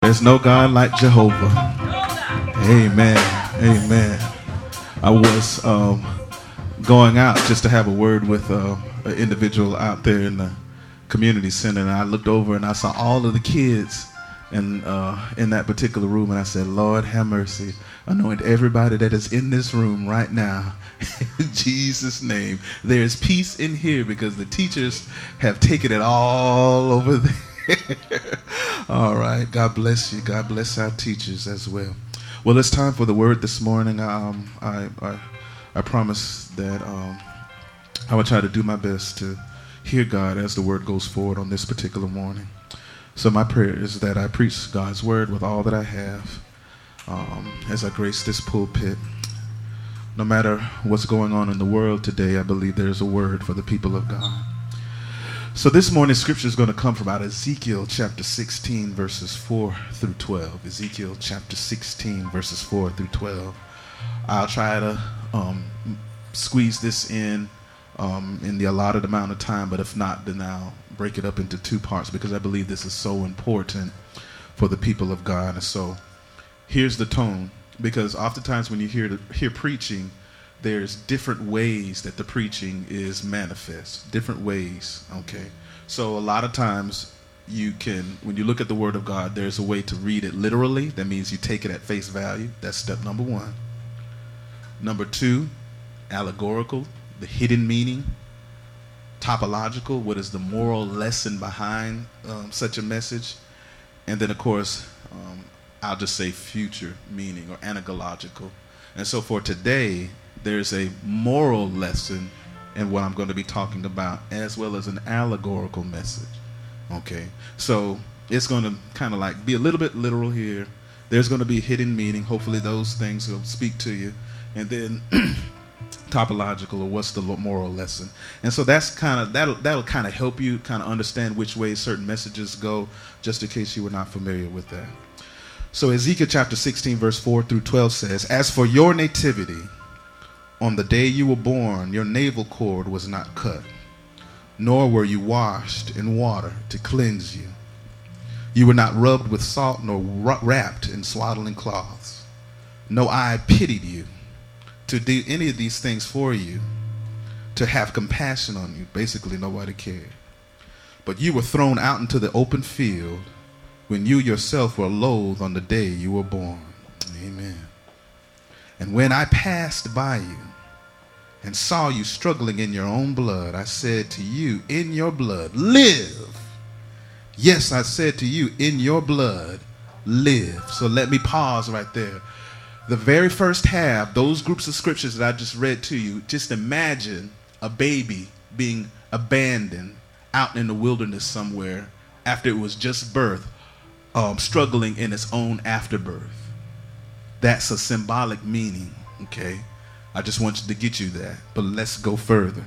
There's no God like Jehovah. Amen. Amen. I was going out just to have a word with an individual out there in the community center, and I looked over and I saw all of the kids in that particular room, and I said, Lord, have mercy. Anoint everybody that is in this room right now. In Jesus' name. There is peace in here because the teachers have taken it all over there. All right. God bless you. God bless our teachers as well. Well, it's time for the word this morning. I promise that I will try to do my best to hear God as the word goes forward on this particular morning. So my prayer is that I preach God's word with all that I have as I grace this pulpit. No matter what's going on in the world today, I believe there's a word for the people of God. So this morning's scripture is going to come from out of Ezekiel chapter 16, verses 4 through 12. Ezekiel chapter 16, verses 4 through 12. I'll try to squeeze this in the allotted amount of time, but if not, then I'll break it up into two parts because I believe this is so important for the people of God. And so here's the tone, because oftentimes when you hear preaching, there's different ways that the preaching is manifest, different ways, okay? So a lot of times you can, when you look at the Word of God, there's a way to read it literally. That means you take it at face value. That's step number one. Number two, allegorical, the hidden meaning. Topological, what is the moral lesson behind such a message? And then, of course, I'll just say future meaning or anagological. And so for today, there's a moral lesson in what I'm going to be talking about, as well as an allegorical message. Okay, so it's going to kind of like be a little bit literal here. There's going to be hidden meaning. Hopefully those things will speak to you. And then topological, or what's the moral lesson. And so that's kind of, that'll kind of help you kind of understand which way certain messages go, just in case you were not familiar with that. So Ezekiel chapter 16, verse 4 through 12 says, "As for your nativity, on the day you were born, your navel cord was not cut, nor were you washed in water to cleanse you. You were not rubbed with salt, nor wrapped in swaddling cloths. No eye pitied you to do any of these things for you, to have compassion on you." Basically, nobody cared. "But you were thrown out into the open field when you yourself were loathed on the day you were born." Amen. "And when I passed by you and saw you struggling in your own blood, I said to you, in your blood, live. Yes, I said to you, in your blood, live." So let me pause right there. The very first half, those groups of scriptures that I just read to you, just imagine a baby being abandoned out in the wilderness somewhere after it was just birthed, struggling in its own afterbirth. That's a symbolic meaning, okay? I just want you to get you that, but let's go further.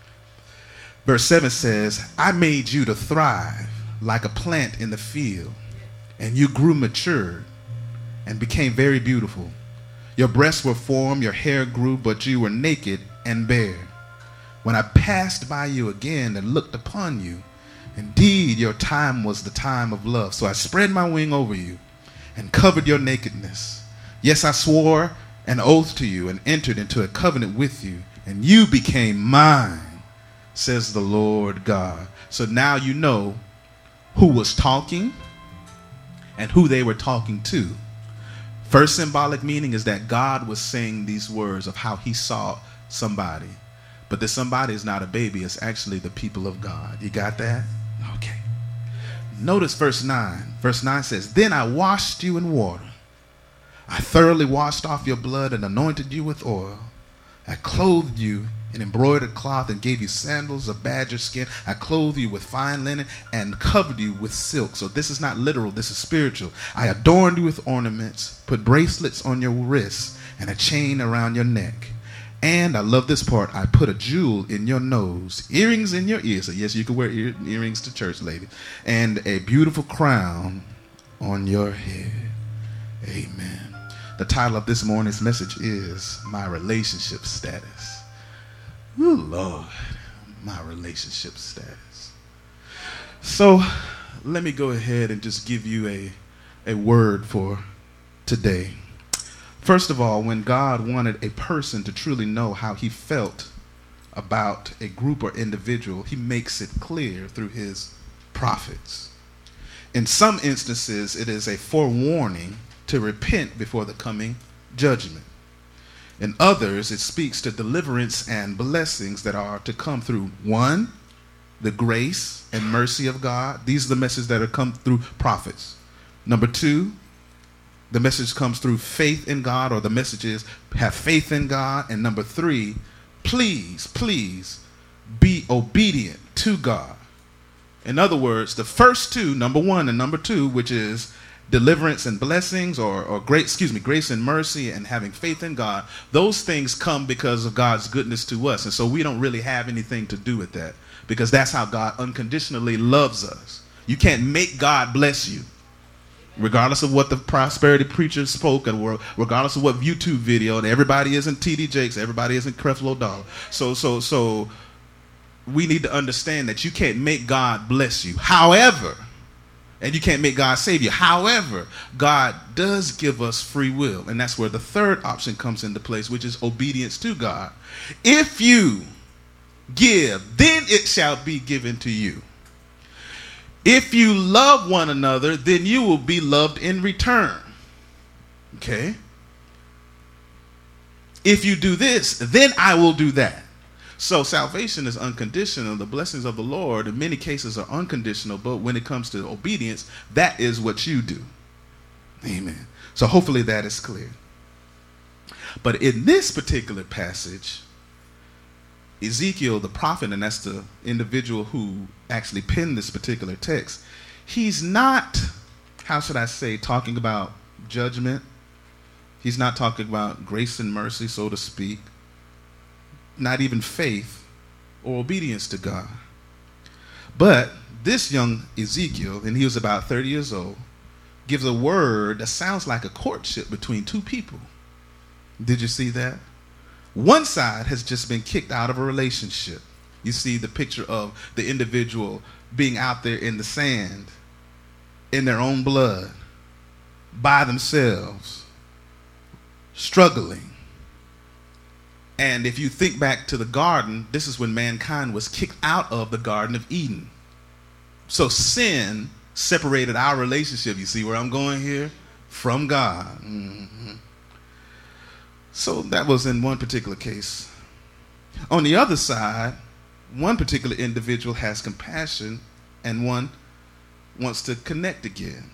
Verse 7 says, "I made you to thrive like a plant in the field, and you grew mature and became very beautiful. Your breasts were formed, your hair grew, but you were naked and bare. When I passed by you again and looked upon you, indeed your time was the time of love. So I spread my wing over you and covered your nakedness. Yes, I swore an oath to you and entered into a covenant with you, and you became mine, says the Lord God." So now you know who was talking and who they were talking to. First symbolic meaning is that God was saying these words of how he saw somebody. But this somebody is not a baby. It's actually the people of God. You got that? Okay. Notice verse 9. Verse 9 says, "Then I washed you in water. I thoroughly washed off your blood and anointed you with oil. I clothed you in embroidered cloth and gave you sandals of badger skin. I clothed you with fine linen and covered you with silk." So this is not literal, this is spiritual. "I adorned you with ornaments, put bracelets on your wrists and a chain around your neck. And," I love this part, "I put a jewel in your nose, earrings in your ears." So yes, you can wear earrings to church, lady. "And a beautiful crown on your head." Amen. The title of this morning's message is "My Relationship Status." Ooh, Lord, my relationship status. So let me go ahead and just give you a word for today. First of all, when God wanted a person to truly know how he felt about a group or individual, he makes it clear through his prophets. In some instances, it is a forewarning to repent before the coming judgment. In others, it speaks to deliverance and blessings that are to come through, one, the grace and mercy of God. These are the messages that are come through prophets. Number two, the message comes through faith in God, or the message is have faith in God. And number three, please be obedient to God. In other words, the first two, number one and number two, which is deliverance and blessings, or grace and mercy and having faith in God, those things come because of God's goodness to us. And so we don't really have anything to do with that, because that's how God unconditionally loves us. You can't make God bless you, regardless of what the prosperity preacher spoke, and regardless of what YouTube video, and everybody isn't T.D. Jakes, everybody isn't Creflo Dollar. So we need to understand that you can't make God bless you. However, and you can't make God save you. However, God does give us free will, and that's where the third option comes into place, which is obedience to God. If you give, then it shall be given to you. If you love one another, then you will be loved in return. Okay? If you do this, then I will do that. So salvation is unconditional. The blessings of the Lord in many cases are unconditional, but when it comes to obedience, that is what you do. Amen. So hopefully that is clear. But in this particular passage, Ezekiel, the prophet, and that's the individual who actually penned this particular text, he's not, how should I say, talking about judgment. He's not talking about grace and mercy, so to speak. Not even faith or obedience to God. But this young Ezekiel, and he was about 30 years old, gives a word that sounds like a courtship between two people. Did you see that? One side has just been kicked out of a relationship. You see the picture of the individual being out there in the sand, in their own blood, by themselves, struggling. And if you think back to the garden, this is when mankind was kicked out of the Garden of Eden. So sin separated our relationship, you see where I'm going here, from God. Mm-hmm. So that was in one particular case. On the other side, one particular individual has compassion and one wants to connect again.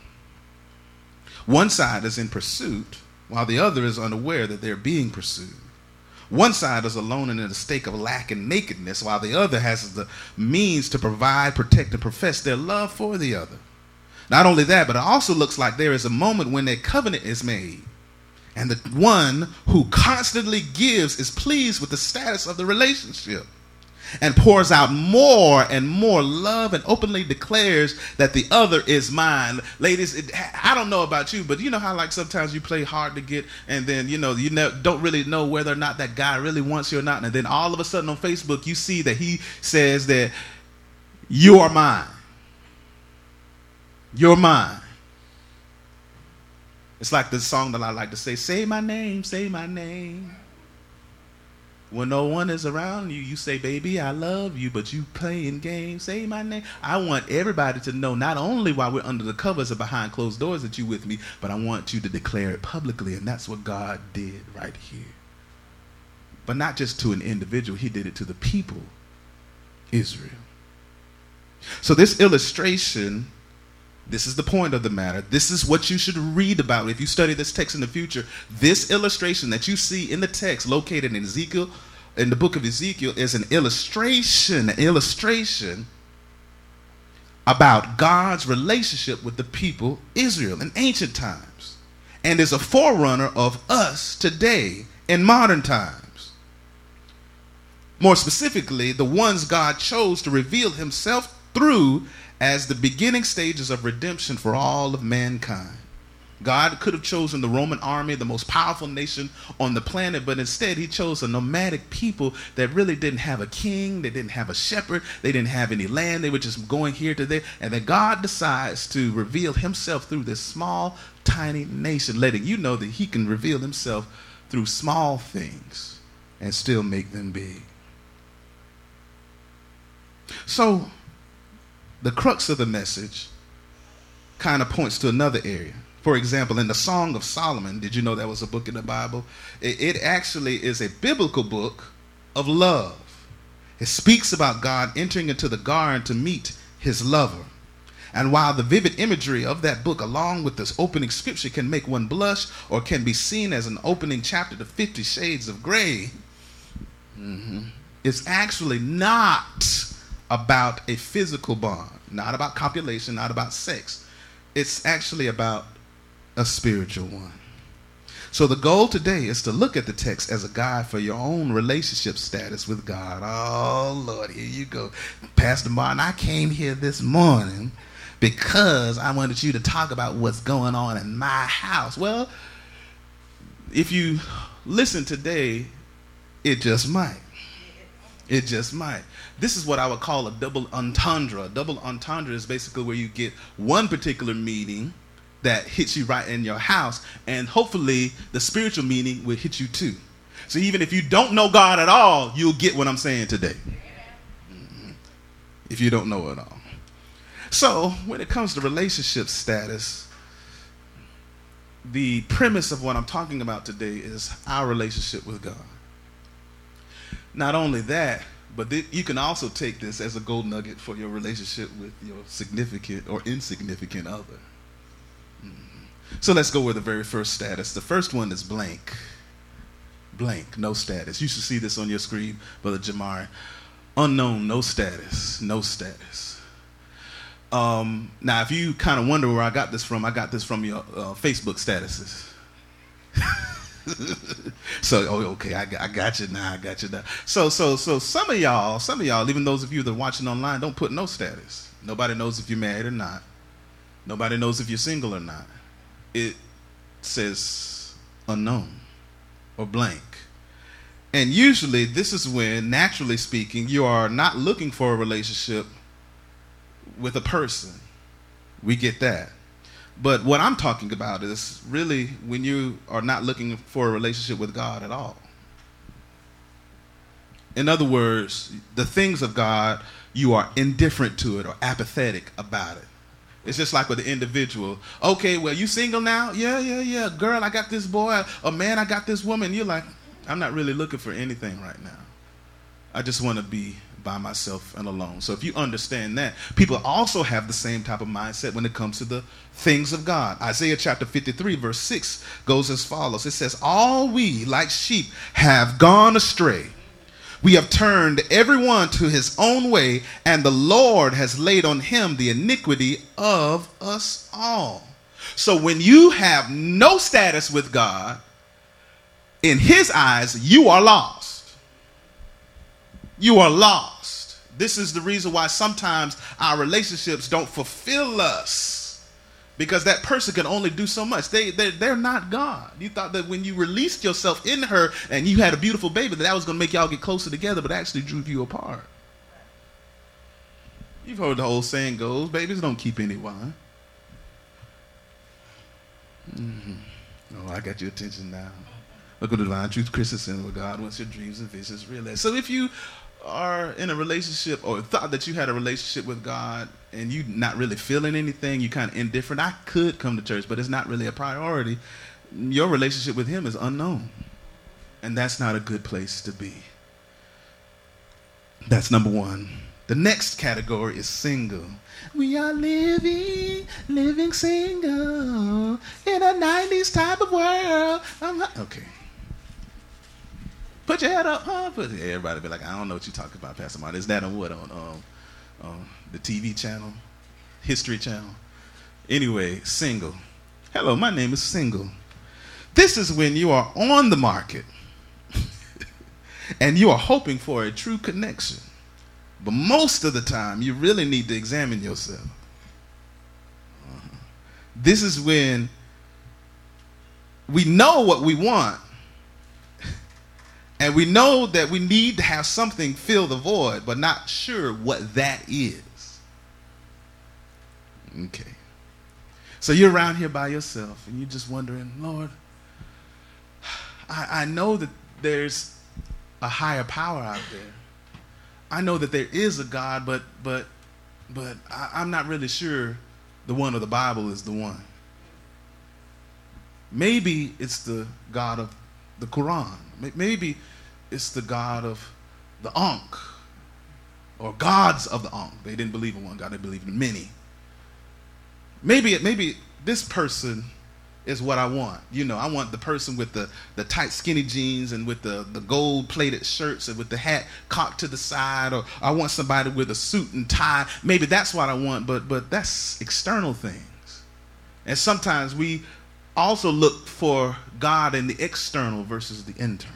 One side is in pursuit while the other is unaware that they're being pursued. One side is alone and in a state of lack and nakedness, while the other has the means to provide, protect, and profess their love for the other. Not only that, but it also looks like there is a moment when a covenant is made, and the one who constantly gives is pleased with the status of the relationship and pours out more and more love and openly declares that the other is mine. Ladies, I don't know about you, but you know how like sometimes you play hard to get, and then you don't really know whether or not that guy really wants you or not, and then all of a sudden on Facebook you see that he says that you are mine. You're mine. It's like the song that I like to say my name, say my name. When no one is around you, you say, baby, I love you, but you playing games, say my name. I want everybody to know, not only while we're under the covers or behind closed doors that you with me, but I want you to declare it publicly, and that's what God did right here. But not just to an individual, he did it to the people, Israel. So this illustration, this is the point of the matter. This is what you should read about if you study this text in the future. This illustration that you see in the text located in Ezekiel, in the book of Ezekiel, is an illustration about God's relationship with the people Israel in ancient times, and is a forerunner of us today in modern times. More specifically, the ones God chose to reveal himself through as the beginning stages of redemption for all of mankind. God could have chosen the Roman army, the most powerful nation on the planet, but instead he chose a nomadic people that really didn't have a king, they didn't have a shepherd, they didn't have any land, they were just going here to there, and then God decides to reveal himself through this small, tiny nation, letting you know that he can reveal himself through small things and still make them big. So, the crux of the message kind of points to another area. For example, in the Song of Solomon, did you know that was a book in the Bible? It actually is a biblical book of love. It speaks about God entering into the garden to meet his lover. And while the vivid imagery of that book, along with this opening scripture, can make one blush or can be seen as an opening chapter to 50 Shades of Grey, it's actually not about a physical bond, not about copulation, not about sex. It's actually about a spiritual one. So the goal today is to look at the text as a guide for your own relationship status with God. Oh, Lord, here you go. Pastor Martin, I came here this morning because I wanted you to talk about what's going on in my house. Well, if you listen today, it just might. It just might. This is what I would call a double entendre. A double entendre is basically where you get one particular meaning that hits you right in your house, and hopefully the spiritual meaning will hit you too. So even if you don't know God at all, you'll get what I'm saying today. If you don't know it all. So when it comes to relationship status, the premise of what I'm talking about today is our relationship with God. Not only that, but you can also take this as a gold nugget for your relationship with your significant or insignificant other. So let's go with the very first status. The first one is blank. Blank, no status. You should see this on your screen, Brother Jamari. Unknown, no status, no status. Now, if you kind of wonder where I got this from your Facebook statuses. So, okay, I got you now. So some of y'all, even those of you that are watching online, don't put no status. Nobody knows if you're married or not. Nobody knows if you're single or not. It says unknown or blank. And usually this is when, naturally speaking, you are not looking for a relationship with a person. We get that. But what I'm talking about is really when you are not looking for a relationship with God at all. In other words, the things of God, you are indifferent to it or apathetic about it. It's just like with the individual. Okay, well, you single now? Yeah. Girl, I got this boy. Or man, I got this woman. You're like, I'm not really looking for anything right now. I just want to be by myself and alone. So if you understand that, people also have the same type of mindset when it comes to the things of God. Isaiah chapter 53 verse 6 goes as follows. It says, all we like sheep have gone astray. We have turned everyone to his own way, and the Lord has laid on him the iniquity of us all. So when you have no status with God, in his eyes, you are lost. You are lost. This is the reason why sometimes our relationships don't fulfill us. Because that person can only do so much. They're not God. You thought that when you released yourself in her and you had a beautiful baby, that was going to make y'all get closer together, but actually drew you apart. You've heard the old saying goes, babies don't keep any wine. Oh, I got your attention now. Look at the Divine Truth Christensen, where God wants your dreams and visions realized. So if you are in a relationship or thought that you had a relationship with God and you not really feeling anything, you kind of indifferent, I could come to church, but it's not really a priority. Your relationship with him is unknown. And that's not a good place to be. That's number one. The next category is single. We are living single in a 90s type of world. Okay. Put your head up, huh? Everybody be like, I don't know what you're talking about, Pastor Martin. Is that on what? On the TV channel? History Channel? Anyway, single. Hello, my name is Single. This is when you are on the market and you are hoping for a true connection. But most of the time, you really need to examine yourself. This is when we know what we want, and we know that we need to have something fill the void, but not sure what that is. Okay. So you're around here by yourself, and you're just wondering, Lord, I know that there's a higher power out there. I know that there is a God, but I'm not really sure the one of the Bible is the one. Maybe it's the God of the Quran. Maybe it's the God of the Ankh, or gods of the Ankh. They didn't believe in one God, they believed in many. Maybe this person is what I want. You know, I want the person with the tight skinny jeans and with the gold plated shirts and with the hat cocked to the side, or I want somebody with a suit and tie. Maybe that's what I want, but that's external things. And sometimes we also look for God in the external versus the internal.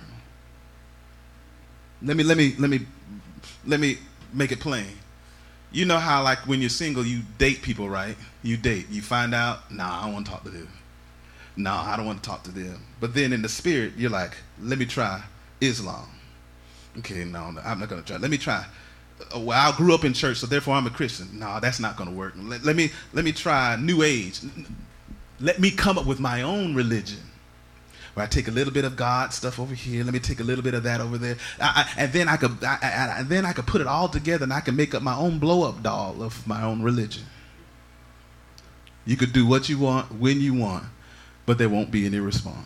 Let me make it plain. You know how, like, when you're single, you date people, right? You date. You find out, nah, I don't want to talk to them. Nah, I don't want to talk to them. But then in the spirit, you're like, let me try Islam. Okay, no, I'm not going to try. Let me try. Well, I grew up in church, so therefore I'm a Christian. No, that's not going to work. Let me try New Age. Let me come up with my own religion, where I take a little bit of God stuff over here. Let me take a little bit of that over there, and then I could put it all together, and I can make up my own blow-up doll of my own religion. You could do what you want when you want, but there won't be any response.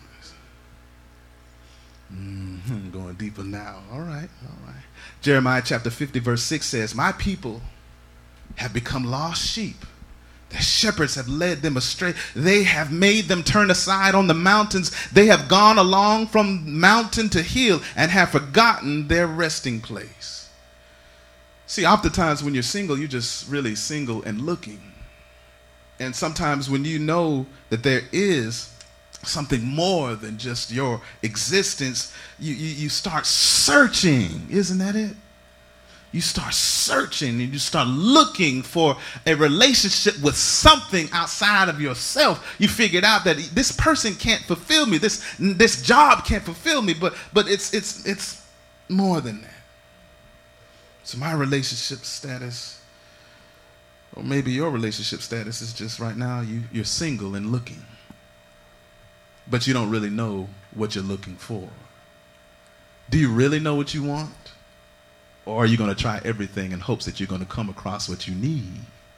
Going deeper now. All right. Jeremiah chapter 50 verse 6 says, "My people have become lost sheep. The shepherds have led them astray. They have made them turn aside on the mountains. They have gone along from mountain to hill and have forgotten their resting place." See, oftentimes when you're single, you're just really single and looking. And sometimes when you know that there is something more than just your existence, you start searching. Isn't that it? You start searching and you start looking for a relationship with something outside of yourself. You figured out that this person can't fulfill me. This job can't fulfill me, but it's more than that. So my relationship status, or maybe your relationship status, is just right now you're single and looking, but you don't really know what you're looking for. Do you really know what you want? Or are you going to try everything in hopes that you're going to come across what you need?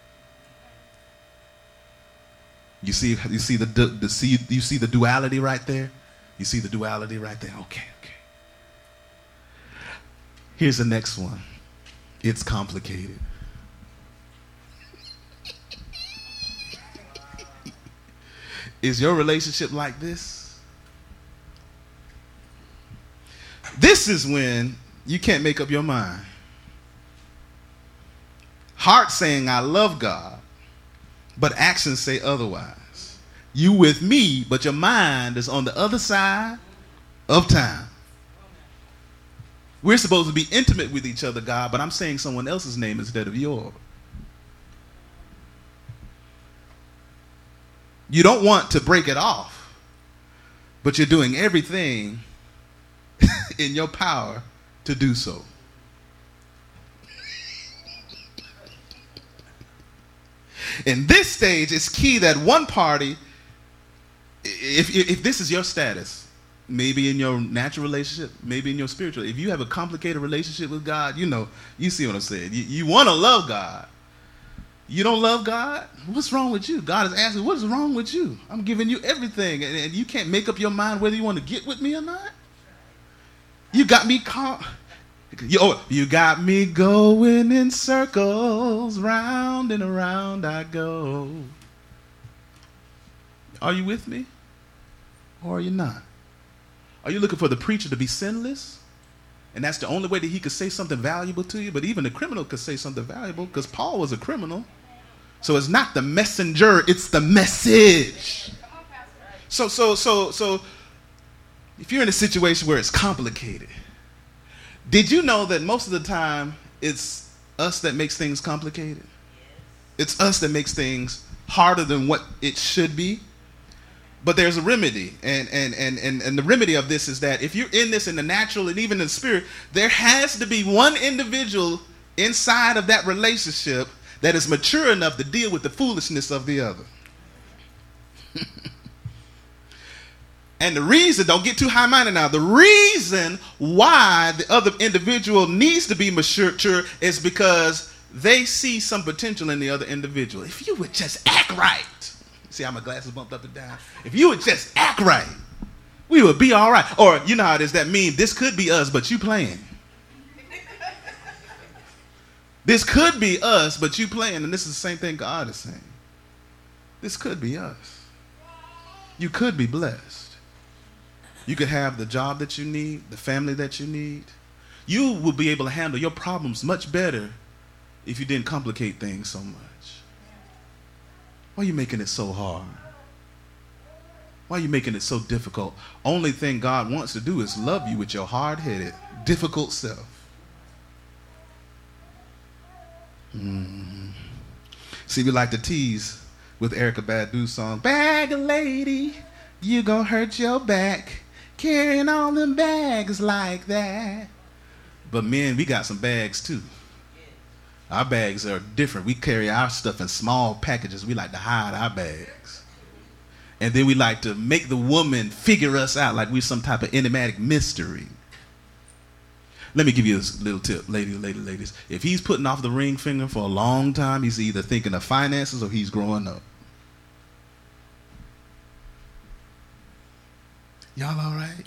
You see the duality right there? You see the duality right there? Okay. Here's the next one. It's complicated. Is your relationship like this? This is when you can't make up your mind. Heart saying I love God, but actions say otherwise. You with me, but your mind is on the other side of time. We're supposed to be intimate with each other, God, but I'm saying someone else's name instead of yours. You don't want to break it off, but you're doing everything in your power to do so. In this stage, it's key that one party, if this is your status, maybe in your natural relationship, maybe in your spiritual, if you have a complicated relationship with God, you see what I'm saying. You want to love God. You don't love God? What's wrong with you? God is asking, what is wrong with you? I'm giving you everything, and you can't make up your mind whether you want to get with me or not? You got me caught. You got me going in circles, round and around I go. Are you with me? Or are you not? Are you looking for the preacher to be sinless? And that's the only way that he could say something valuable to you? But even the criminal could say something valuable, because Paul was a criminal. So it's not the messenger, it's the message. So if you're in a situation where it's complicated, did you know that most of the time it's us that makes things complicated? It's us that makes things harder than what it should be. But there's a remedy, and the remedy of this is that if you're in this in the natural and even in the spirit, there has to be one individual inside of that relationship that is mature enough to deal with the foolishness of the other. And the reason, don't get too high-minded now, the reason why the other individual needs to be mature is because they see some potential in the other individual. If you would just act right. See how my glasses bumped up and down? If you would just act right, we would be all right. Or you know how it is, that meme, this could be us, but you playing. This could be us, but you playing. And this is the same thing God is saying. This could be us. You could be blessed. You could have the job that you need, the family that you need. You will be able to handle your problems much better if you didn't complicate things so much. Why are you making it so hard? Why are you making it so difficult? Only thing God wants to do is love you with your hard-headed, difficult self. See, we like to tease with Erykah Badu's song, "Bag a lady, you gonna hurt your back, carrying all them bags like that." But men, we got some bags too. Our bags are different. We carry our stuff in small packages. We like to hide our bags. And then we like to make the woman figure us out like we're some type of enigmatic mystery. Let me give you this little tip, ladies. If he's putting off the ring finger for a long time, he's either thinking of finances or he's growing up. Y'all all right?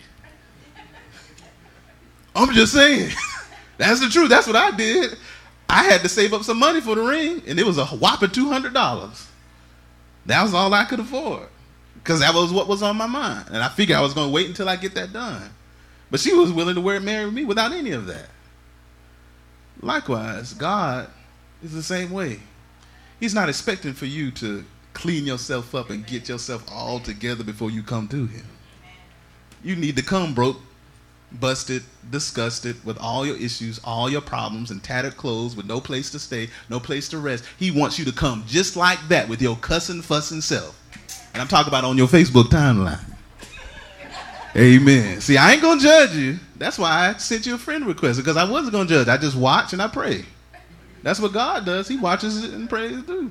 I'm just saying. That's the truth. That's what I did. I had to save up some money for the ring, and it was a whopping $200. That was all I could afford, because that was what was on my mind. And I figured I was going to wait until I get that done. But she was willing to marry me without any of that. Likewise, God is the same way. He's not expecting for you to clean yourself up and get yourself all together before you come to him. You need to come broke, busted, disgusted, with all your issues, all your problems, and tattered clothes, with no place to stay, no place to rest. He wants you to come just like that with your cussing, fussing self. And I'm talking about on your Facebook timeline. Amen. See, I ain't going to judge you. That's why I sent you a friend request, because I wasn't going to judge. I just watch and I pray. That's what God does. He watches it and prays too.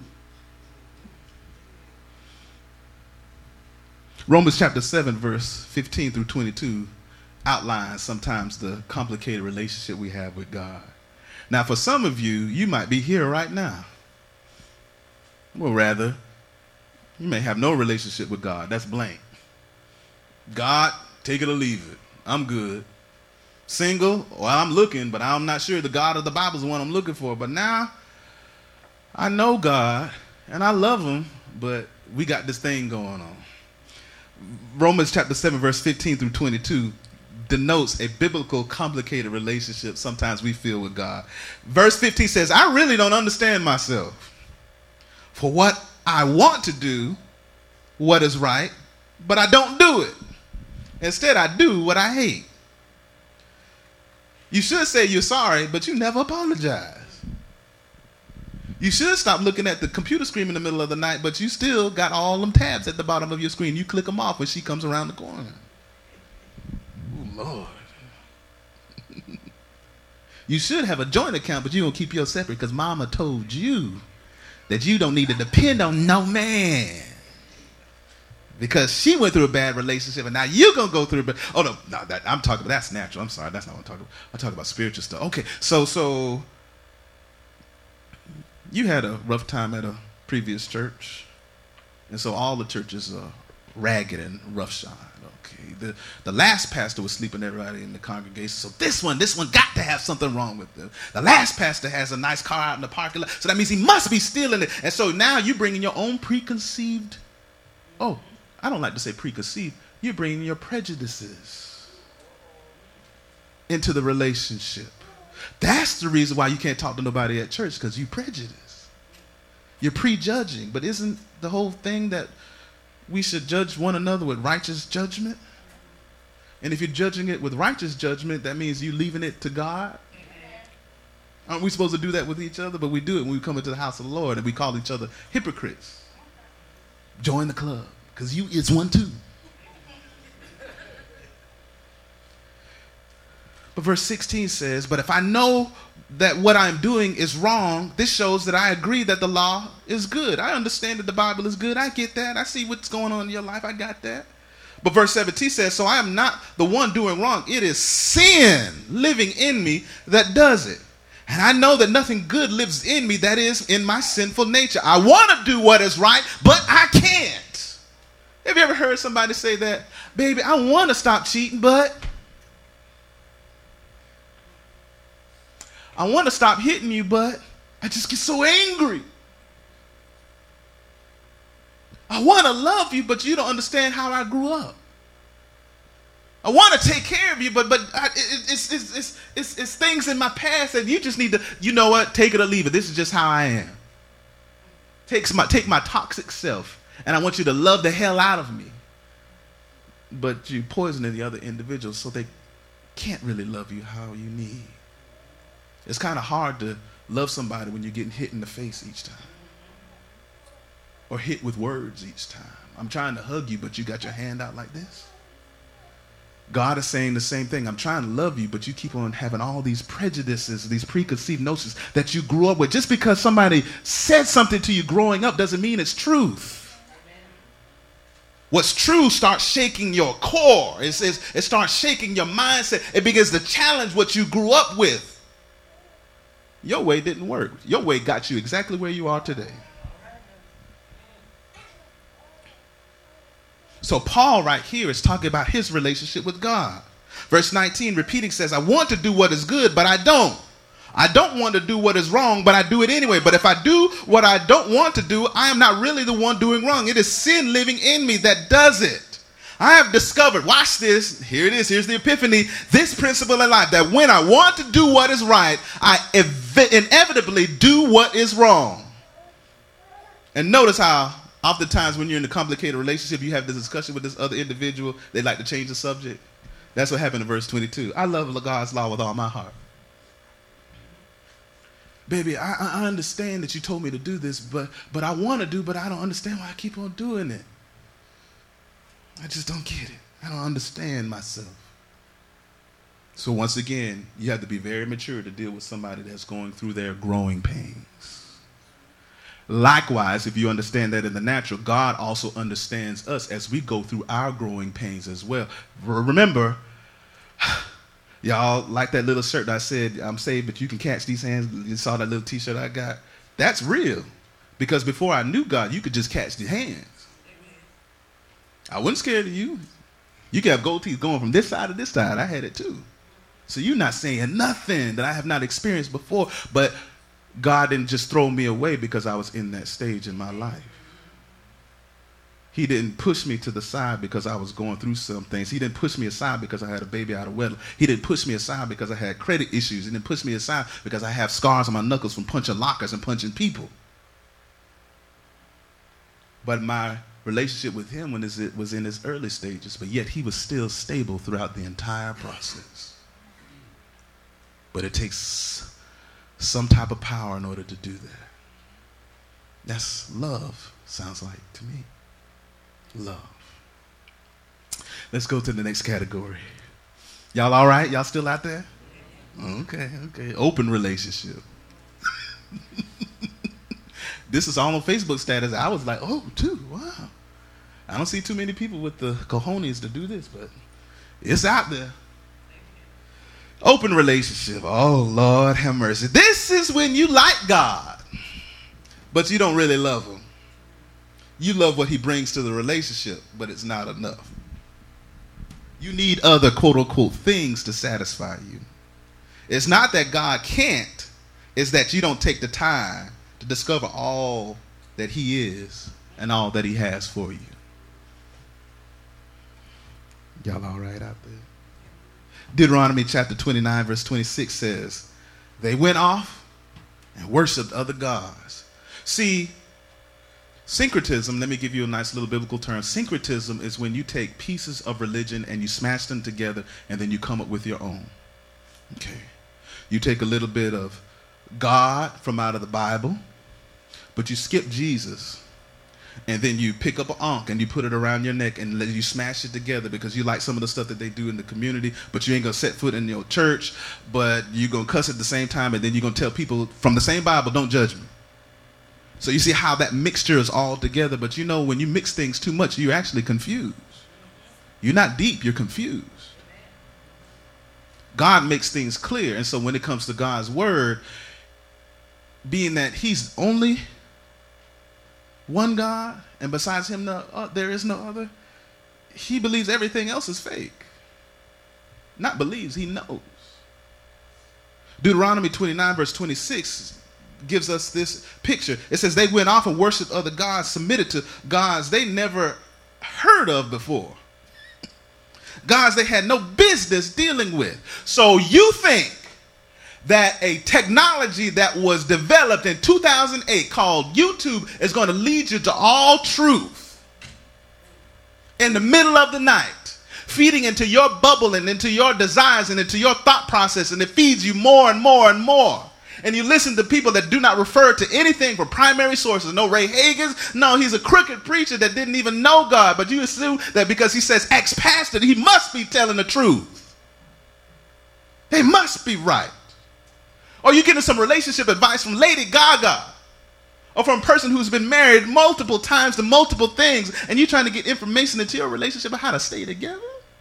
Romans chapter 7, verse 15 through 22 outlines sometimes the complicated relationship we have with God. Now, for some of you, you might be here right now. Well, rather, you may have no relationship with God. That's blank. God, take it or leave it. I'm good. Single, well, I'm looking, but I'm not sure the God of the Bible is the one I'm looking for. But now, I know God, and I love him, but we got this thing going on. Romans chapter 7, verse 15 through 22 denotes a biblical, complicated relationship sometimes we feel with God. Verse 15 says, "I really don't understand myself. For what I want to do, what is right, but I don't do it. Instead, I do what I hate." You should say you're sorry, but you never apologize. You should stop looking at the computer screen in the middle of the night, but you still got all them tabs at the bottom of your screen. You click them off when she comes around the corner. Oh, Lord. You should have a joint account, but you don't keep yours separate because mama told you that you don't need to depend on no man. Because she went through a bad relationship, and now you're going to go through a bad... Oh, no, I'm talking about... That's natural. I'm sorry. That's not what I'm talking about. I'm talking about spiritual stuff. Okay, so you had a rough time at a previous church, and so all the churches are ragged and roughshod. Okay, the last pastor was sleeping everybody in the congregation, so this one got to have something wrong with them. The last pastor has a nice car out in the parking lot, so that means he must be stealing it. And so now you bring in your own preconceived... Oh, I don't like to say preconceived. You're bringing your prejudices into the relationship. That's the reason why you can't talk to nobody at church, because you prejudice. You're prejudging. But isn't the whole thing that we should judge one another with righteous judgment? And if you're judging it with righteous judgment, that means you're leaving it to God. Aren't we supposed to do that with each other? But we do it when we come into the house of the Lord, and we call each other hypocrites. Join the club. because you is one too. But verse 16 says, but if I know that what I'm doing is wrong, this shows that I agree that the law is good. I understand that the Bible is good. I get that. I see what's going on in your life. I got that. But verse 17 says, so I am not the one doing wrong. It is sin living in me that does it. And I know that nothing good lives in me, that is, in my sinful nature. I want to do what is right, but I can't. Have you ever heard somebody say that? Baby, I want to stop cheating, but I want to stop hitting you, but I just get so angry. I want to love you, but you don't understand how I grew up. I want to take care of you, but it's things in my past that you just need to, you know what, take it or leave it. This is just how I am. Take my toxic self, and I want you to love the hell out of me. But you're poisoning the other individuals, so they can't really love you how you need. It's kind of hard to love somebody when you're getting hit in the face each time. Or hit with words each time. I'm trying to hug you, but you got your hand out like this. God is saying the same thing. I'm trying to love you, but you keep on having all these prejudices, these preconceived notions that you grew up with. Just because somebody said something to you growing up doesn't mean it's truth. What's true starts shaking your core. It starts shaking your mindset. It begins to challenge what you grew up with. Your way didn't work. Your way got you exactly where you are today. So Paul right here is talking about his relationship with God. Verse 19 repeating says, I want to do what is good, but I don't. I don't want to do what is wrong, but I do it anyway. But if I do what I don't want to do, I am not really the one doing wrong. It is sin living in me that does it. I have discovered, watch this, here it is, here's the epiphany, this principle in life, that when I want to do what is right, I inevitably do what is wrong. And notice how oftentimes when you're in a complicated relationship, you have this discussion with this other individual, they like to change the subject. That's what happened in verse 22. I love God's law with all my heart. Baby, I understand that you told me to do this, but I want to do, but I don't understand why I keep on doing it. I just don't get it. I don't understand myself. So once again, you have to be very mature to deal with somebody that's going through their growing pains. Likewise, if you understand that in the natural, God also understands us as we go through our growing pains as well. Remember, y'all like that little shirt that I said, I'm saved, but you can catch these hands. You saw that little t-shirt I got? That's real. Because before I knew God, you could just catch the hands. I wasn't scared of you. You could have gold teeth going from this side to this side. I had it too. So you're not saying nothing that I have not experienced before. But God didn't just throw me away because I was in that stage in my life. He didn't push me to the side because I was going through some things. He didn't push me aside because I had a baby out of wedlock. He didn't push me aside because I had credit issues. He didn't push me aside because I have scars on my knuckles from punching lockers and punching people. But my relationship with him was in his early stages, but yet he was still stable throughout the entire process. But it takes some type of power in order to do that. That's love, sounds like to me. Love. Let's go to the next category. Y'all all right? Y'all still out there? Okay. Open relationship. This is on Facebook status. I was like, oh, dude, wow. I don't see too many people with the cojones to do this, but it's out there. Open relationship. Oh, Lord have mercy. This is when you like God, but you don't really love him. You love what he brings to the relationship, but it's not enough. You need other quote-unquote things to satisfy you. It's not that God can't. It's that you don't take the time to discover all that he is and all that he has for you. Y'all all right out there? Deuteronomy chapter 29 verse 26 says, they went off and worshiped other gods. See, syncretism, let me give you a nice little biblical term. Syncretism is when you take pieces of religion and you smash them together and then you come up with your own. Okay. You take a little bit of God from out of the Bible, but you skip Jesus. And then you pick up an ankh and you put it around your neck and you smash it together because you like some of the stuff that they do in the community, but you ain't going to set foot in your church, but you're going to cuss at the same time, and then you're going to tell people from the same Bible, don't judge me. So you see how that mixture is all together, but you know when you mix things too much, you're actually confused. You're not deep, you're confused. God makes things clear, and so when it comes to God's word, being that he's only one God, and besides him there is no other, he believes everything else is fake. Not believes, he knows. Deuteronomy 29 verse 26 gives us this picture. It says they went off and worshiped other gods, submitted to gods they never heard of before. Gods they had no business dealing with. So you think that a technology that was developed in 2008 called YouTube is going to lead you to all truth in the middle of the night, feeding into your bubble and into your desires and into your thought process, and it feeds you more and more and more. And you listen to people that do not refer to anything from primary sources. No Ray Hagins. No, he's a crooked preacher that didn't even know God. But you assume that because he says ex-pastor, he must be telling the truth. They must be right. Or you're getting some relationship advice from Lady Gaga, or from a person who's been married multiple times to multiple things, and you're trying to get information into your relationship of how to stay together?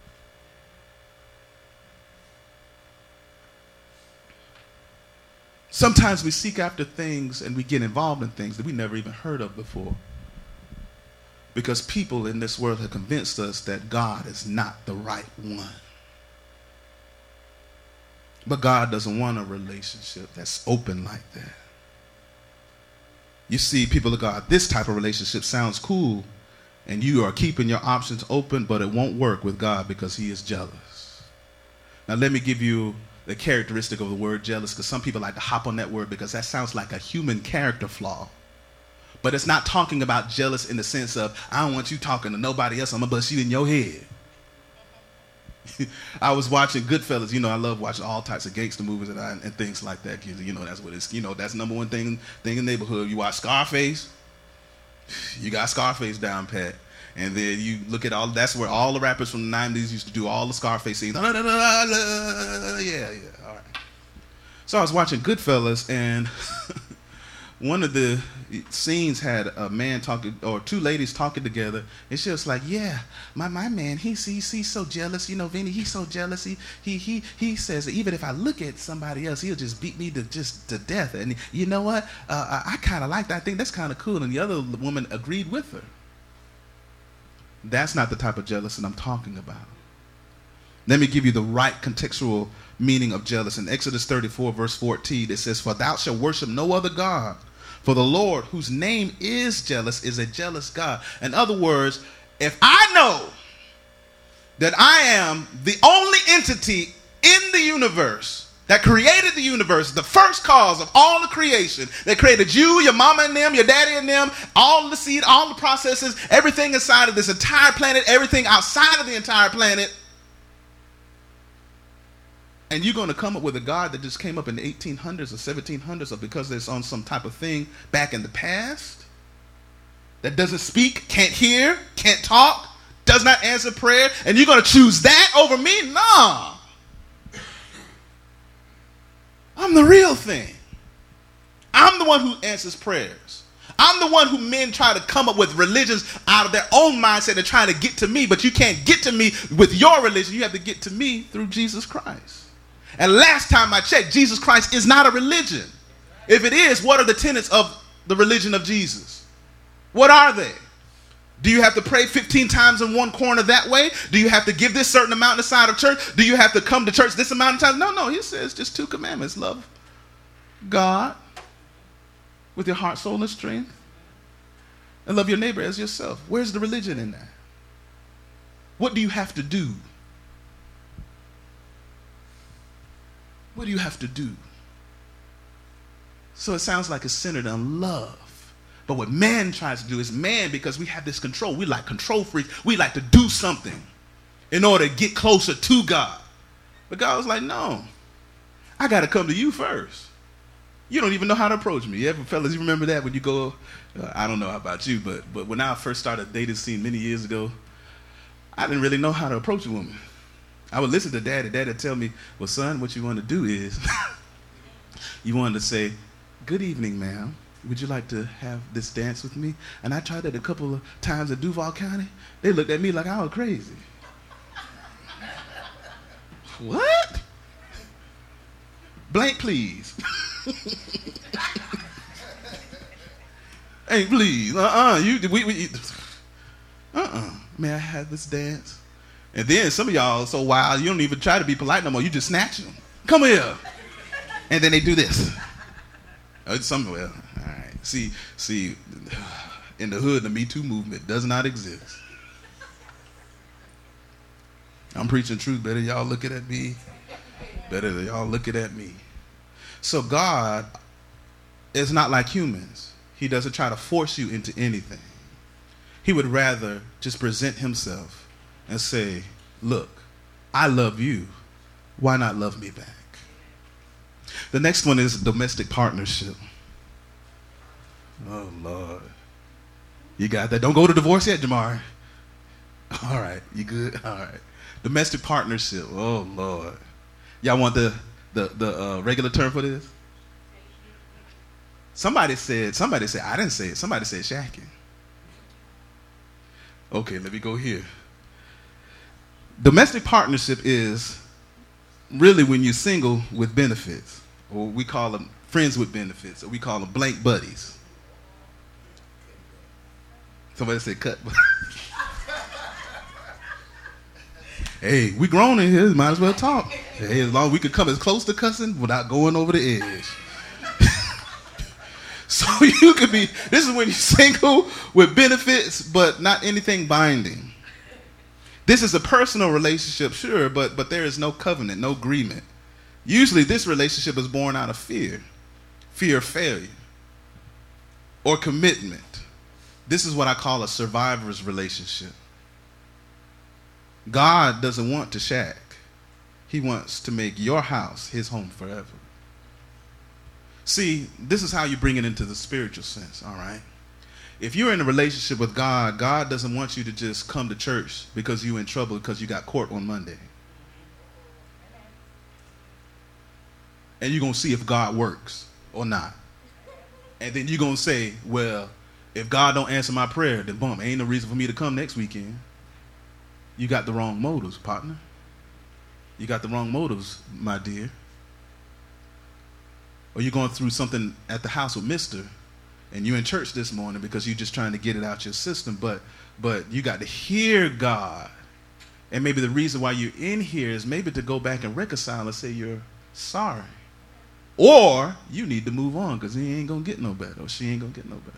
Sometimes we seek after things and we get involved in things that we never even heard of before, because people in this world have convinced us that God is not the right one. But God doesn't want a relationship that's open like that. You see, people of God, this type of relationship sounds cool, and you are keeping your options open, but it won't work with God because he is jealous. Now, let me give you the characteristic of the word jealous, because some people like to hop on that word because that sounds like a human character flaw. But it's not talking about jealous in the sense of, I don't want you talking to nobody else, I'm going to bust you in your head. I was watching Goodfellas. You know, I love watching all types of gangster movies and things like that. You know, that's what it's, you know, that's number one thing in the neighborhood. You watch Scarface, you got Scarface down pat. And then you look at that's where all the rappers from the 90s used to do all the Scarface scenes. Yeah, all right. So I was watching Goodfellas, and one of the scenes had a man talking, or two ladies talking together, and she was like, yeah, my man, he's so jealous, you know, Vinny, he's so jealous, he says that even if I look at somebody else, he'll just beat me to death, and you know what, I kind of like that, I think that's kind of cool, and the other woman agreed with her. That's not the type of jealousy I'm talking about. Let me give you the right contextual meaning of jealous. In Exodus 34 verse 14, it says, for thou shalt worship no other God, for the Lord, whose name is jealous, is a jealous God. In other words, if I know that I am the only entity in the universe that created the universe, the first cause of all the creation, that created you, your mama and them, your daddy and them, all the seed, all the processes, everything inside of this entire planet, everything outside of the entire planet, and you're going to come up with a God that just came up in the 1800s or 1700s, or because it's on some type of thing back in the past, that doesn't speak, can't hear, can't talk, does not answer prayer, and you're going to choose that over me? Nah. I'm the real thing. I'm the one who answers prayers. I'm the one who men try to come up with religions out of their own mindset and trying to get to me, but you can't get to me with your religion. You have to get to me through Jesus Christ. And last time I checked, Jesus Christ is not a religion. If it is, what are the tenets of the religion of Jesus? What are they? Do you have to pray 15 times in one corner that way? Do you have to give this certain amount inside of church? Do you have to come to church this amount of times? No, he says just 2 commandments. Love God with your heart, soul, and strength, and love your neighbor as yourself. Where's the religion in that? What do you have to do? What do you have to do? So it sounds like it's centered on love. But what man tries to do is because we have this control, we like control freaks, we like to do something in order to get closer to God. But God was like, no, I got to come to you first. You don't even know how to approach me. Yeah, fellas, you remember that when you go, I don't know about you, but when I first started dating scene many years ago, I didn't really know how to approach a woman. I would listen to Daddy. Daddy would tell me, well, son, what you want to do is, you want to say, good evening, ma'am. Would you like to have this dance with me? And I tried that a couple of times in Duval County. They looked at me like I was crazy. What? Blank, please. Hey, please. May I have this dance? And then some of y'all are so wild, you don't even try to be polite no more. You just snatch them. Come here. And then they do this. Well, all right. See, in the hood, the Me Too movement does not exist. I'm preaching truth. Better y'all looking at me. Better than y'all looking at me. So God is not like humans. He doesn't try to force you into anything. He would rather just present himself and say, look, I love you. Why not love me back? The next one is domestic partnership. Oh, Lord. You got that? Don't go to divorce yet, Jamar. All right. You good? All right. Domestic partnership. Oh, Lord. Y'all want the regular term for this? Somebody said, I didn't say it. Somebody said shacking. Okay, let me go here. Domestic partnership is really when you're single with benefits, or we call them friends with benefits, or we call them blank buddies. Somebody said cut. Hey, we grown in here, might as well talk. Hey, as long as we could come as close to cussing without going over the edge. So you could be, this is when you're single with benefits, but not anything binding. This is a personal relationship, sure, but there is no covenant, no agreement. Usually this relationship is born out of fear of failure, or commitment. This is what I call a survivor's relationship. God doesn't want to shack. He wants to make your house his home forever. See, this is how you bring it into the spiritual sense, all right? If you're in a relationship with God, God doesn't want you to just come to church because you're in trouble because you got court on Monday. And you're going to see if God works or not. And then you're going to say, well, if God don't answer my prayer, then boom, ain't no reason for me to come next weekend. You got the wrong motives, partner. You got the wrong motives, my dear. Or you're going through something at the house with Mister, and you're in church this morning because you're just trying to get it out your system, but you got to hear God. And maybe the reason why you're in here is maybe to go back and reconcile and say you're sorry. Or you need to move on because he ain't going to get no better, or she ain't going to get no better.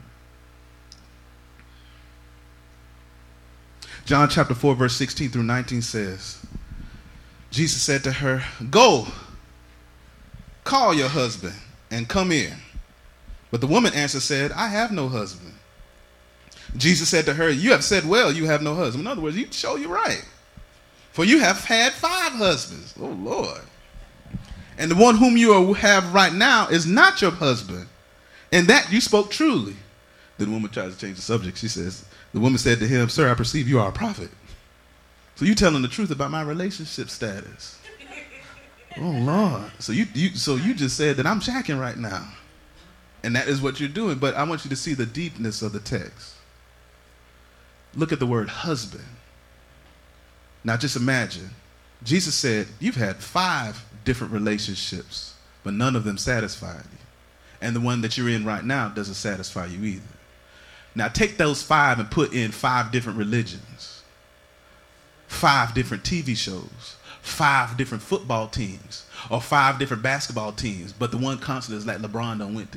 John chapter 4, verse 16 through 19 says, Jesus said to her, go, call your husband and come here. But the woman answered, said, I have no husband. Jesus said to her, you have said well, you have no husband. In other words, you show you're right. For you have had 5 husbands. Oh, Lord. And the one whom you have right now is not your husband. And that you spoke truly. Then the woman tries to change the subject. She says, the woman said to him, sir, I perceive you are a prophet. So you telling the truth about my relationship status. Oh, Lord. So you just said that I'm shacking right now. And that is what you're doing. But I want you to see the deepness of the text. Look at the word husband. Now just imagine. Jesus said, you've had 5 different relationships, but none of them satisfied you. And the one that you're in right now doesn't satisfy you either. Now take those 5 and put in 5 different religions, 5 different TV shows, 5 different football teams, or 5 different basketball teams, but the one constant is like LeBron don't went to.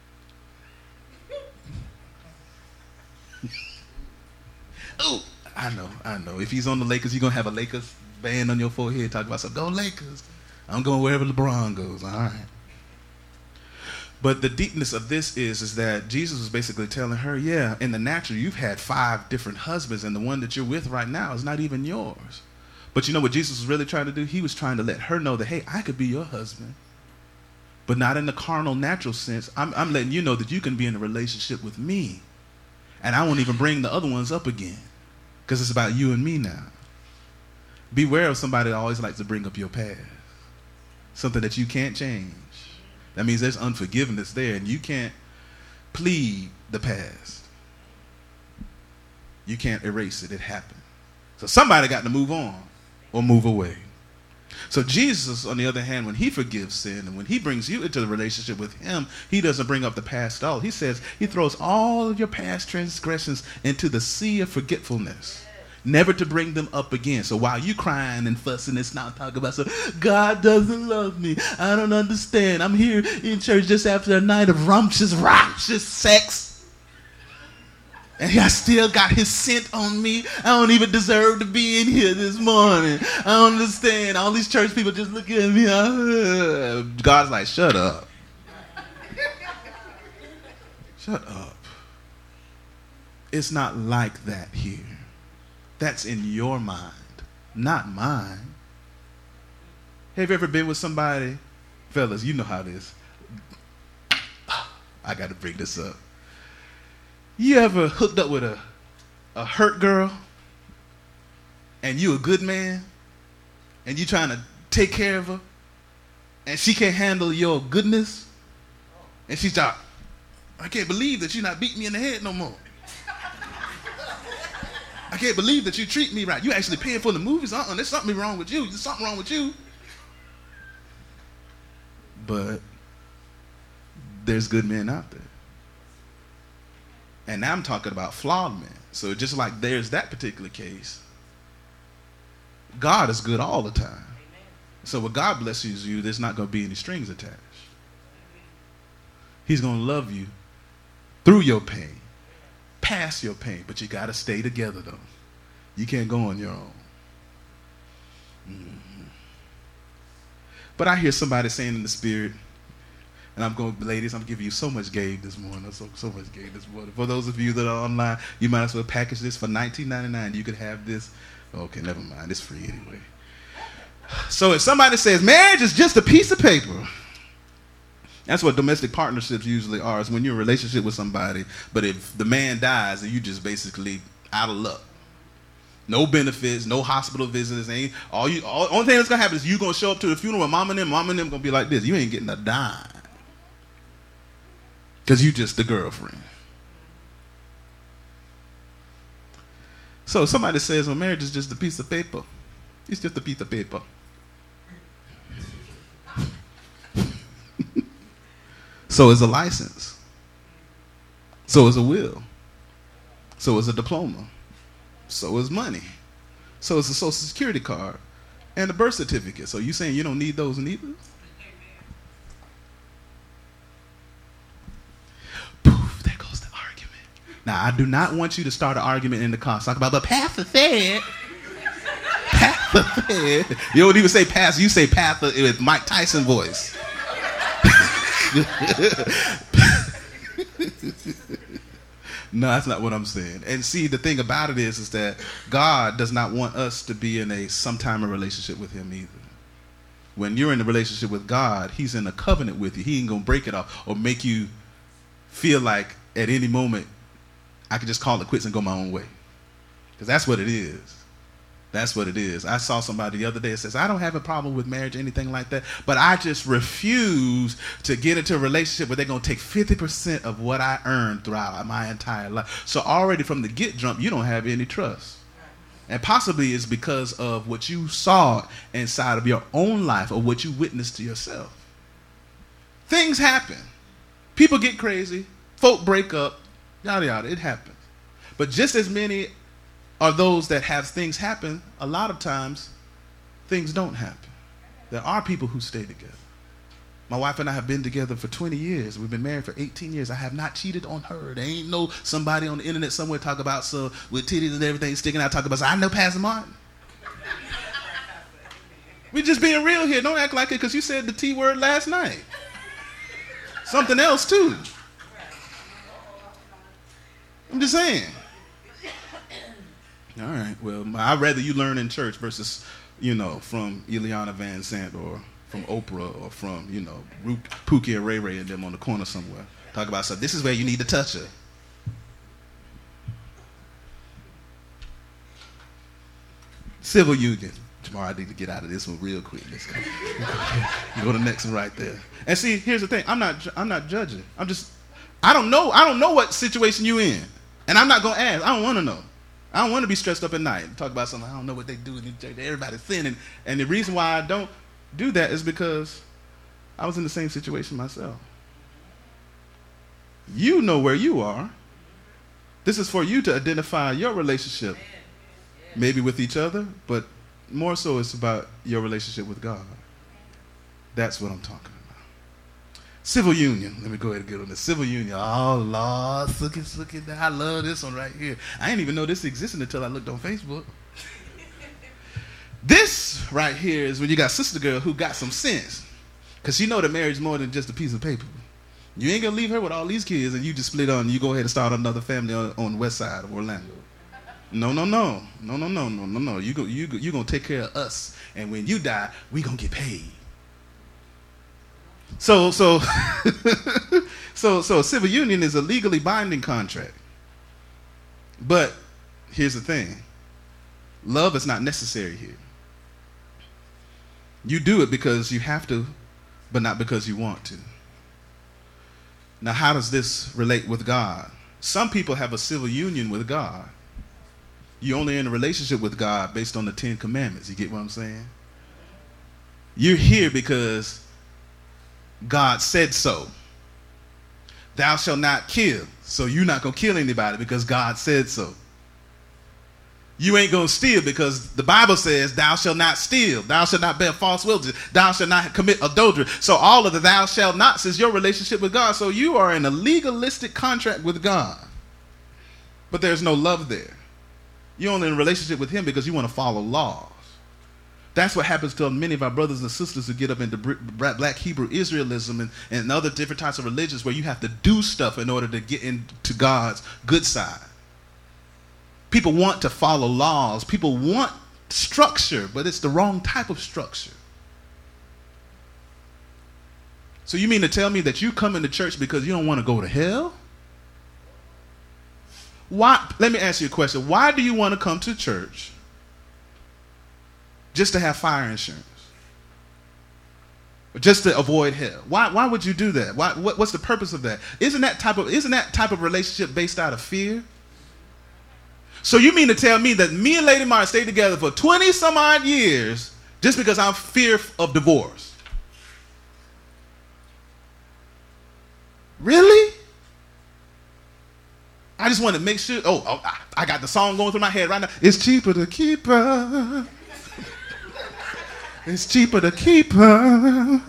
Oh, I know. If he's on the Lakers, you're going to have a Lakers band on your forehead talking about, so go Lakers. I'm going wherever LeBron goes. All right. But the deepness of this is that Jesus was basically telling her, yeah, in the natural, you've had 5 different husbands, and the one that you're with right now is not even yours. But you know what Jesus was really trying to do? He was trying to let her know that, hey, I could be your husband. but not in the carnal, natural sense. I'm letting you know that you can be in a relationship with me. And I won't even bring the other ones up again, because it's about you and me now. Beware of somebody that always likes to bring up your past, something that you can't change. That means there's unforgiveness there, and you can't plead the past. You can't erase it. It happened. So somebody got to move on or move away. So Jesus, on the other hand, when he forgives sin and when he brings you into the relationship with him, he doesn't bring up the past at all. He says he throws all of your past transgressions into the sea of forgetfulness, never to bring them up again. So while you crying and fussing and not talking about, so God doesn't love me, I don't understand, I'm here in church just after a night of rambunctious sex, and I still got his scent on me. I don't even deserve to be in here this morning. I don't understand. All these church people just look at me. God's like, shut up. Shut up. It's not like that here. That's in your mind, not mine. Have you ever been with somebody, fellas, you know how it is. I got to bring this up. You ever hooked up with a hurt girl and you a good man and you trying to take care of her and she can't handle your goodness and she's like, I can't believe that you're not beating me in the head no more. I can't believe that you treat me right. You actually paying for the movies? There's something wrong with you. There's something wrong with you. But there's good men out there. And now I'm talking about flawed men. So just like there's that particular case, God is good all the time. Amen. So when God blesses you, there's not going to be any strings attached. He's going to love you through your pain, past your pain, but you got to stay together though. You can't go on your own. Mm-hmm. But I hear somebody saying in the spirit, and I'm going, ladies, I'm giving you so much game this morning. So much game this morning. For those of you that are online, you might as well package this for $19.99. You could have this. Okay, never mind. It's free anyway. So if somebody says marriage is just a piece of paper, that's what domestic partnerships usually are. Is when you're in a relationship with somebody, but if the man dies, then you just basically out of luck. No benefits, no hospital visits. Only thing that's gonna happen is you gonna show up to the funeral with mom and them gonna be like this. You ain't getting a dime. Because you just the girlfriend. So somebody says, well, marriage is just a piece of paper. It's just a piece of paper. So is a license. So is a will. So is a diploma. So is money. So is a social security card and a birth certificate. So you saying you don't need those neither? Now, I do not want you to start an argument in the car. Talk about the pastor said. Pastor said. You don't even say pastor. You say pastor with Mike Tyson voice. No, that's not what I'm saying. And see, the thing about it is that God does not want us to be in a sometime a relationship with him either. When you're in a relationship with God, he's in a covenant with you. He ain't going to break it off or make you feel like at any moment I can just call it quits and go my own way. Because that's what it is. That's what it is. I saw somebody the other day that says, I don't have a problem with marriage or anything like that, but I just refuse to get into a relationship where they're going to take 50% of what I earned throughout my entire life. So already from the get jump, you don't have any trust. And possibly it's because of what you saw inside of your own life or what you witnessed to yourself. Things happen. People get crazy. Folk break up. Yada, yada. It happens. But just as many are those that have things happen, a lot of times things don't happen. There are people who stay together. My wife and I have been together for 20 years. We've been married for 18 years. I have not cheated on her. There ain't no somebody on the internet somewhere talk about so with titties and everything sticking out talk about so I know Pastor Martin. We just being real here. Don't act like it because you said the T word last night. Something else too. I'm just saying. All right, well, I'd rather you learn in church versus, from Ileana Van Sant or from Oprah or from, Pookie and Ray Ray and them on the corner somewhere. Talk about stuff. This is where you need to touch her. Civil union. Tomorrow I need to get out of this one real quick. Let's go. Go to the next one right there. And see, here's the thing. I'm not judging. I don't know what situation you in. And I'm not going to ask. I don't want to know. I don't want to be stressed up at night and talk about something. I don't know what they do in the church. Everybody's sinning. And the reason why I don't do that is because I was in the same situation myself. You know where you are. This is for you to identify your relationship, maybe with each other, but more so it's about your relationship with God. That's what I'm talking about. Civil union. Let me go ahead and get on the civil union. Oh, Lord, look at that. I love this one right here. I didn't even know this existed until I looked on Facebook. This right here is when you got sister girl who got some sense. Because she know that marriage is more than just a piece of paper. You ain't going to leave her with all these kids and you just split on and you go ahead and start another family on the west side of Orlando. No. You going to take care of us. And when you die, we going to get paid. So a civil union is a legally binding contract. But here's the thing. Love is not necessary here. You do it because you have to, but not because you want to. Now, how does this relate with God? Some people have a civil union with God. You're only in a relationship with God based on the 10 Commandments. You get what I'm saying? You're here because God said so. Thou shalt not kill. So you're not going to kill anybody because God said so. You ain't going to steal because the Bible says thou shalt not steal. Thou shalt not bear false witness. Thou shalt not commit adultery. So all of the thou shalt nots is your relationship with God. So you are in a legalistic contract with God. But there's no love there. You're only in a relationship with him because you want to follow laws. That's what happens to many of our brothers and sisters who get up into black Hebrew Israelism and other different types of religions where you have to do stuff in order to get into God's good side. People want to follow laws. People want structure, but it's the wrong type of structure. So you mean to tell me that you come into church because you don't want to go to hell? Why? Let me ask you a question. Why do you want to come to church just to have fire insurance? Just to avoid hell? Why would you do that? What's the purpose of that? Isn't that type of relationship based out of fear? So you mean to tell me that me and Lady Martin stayed together for 20 some odd years just because I'm fear of divorce? Really? I just want to make sure. I got the song going through my head right now. It's cheaper to keep her. It's cheaper to keep her.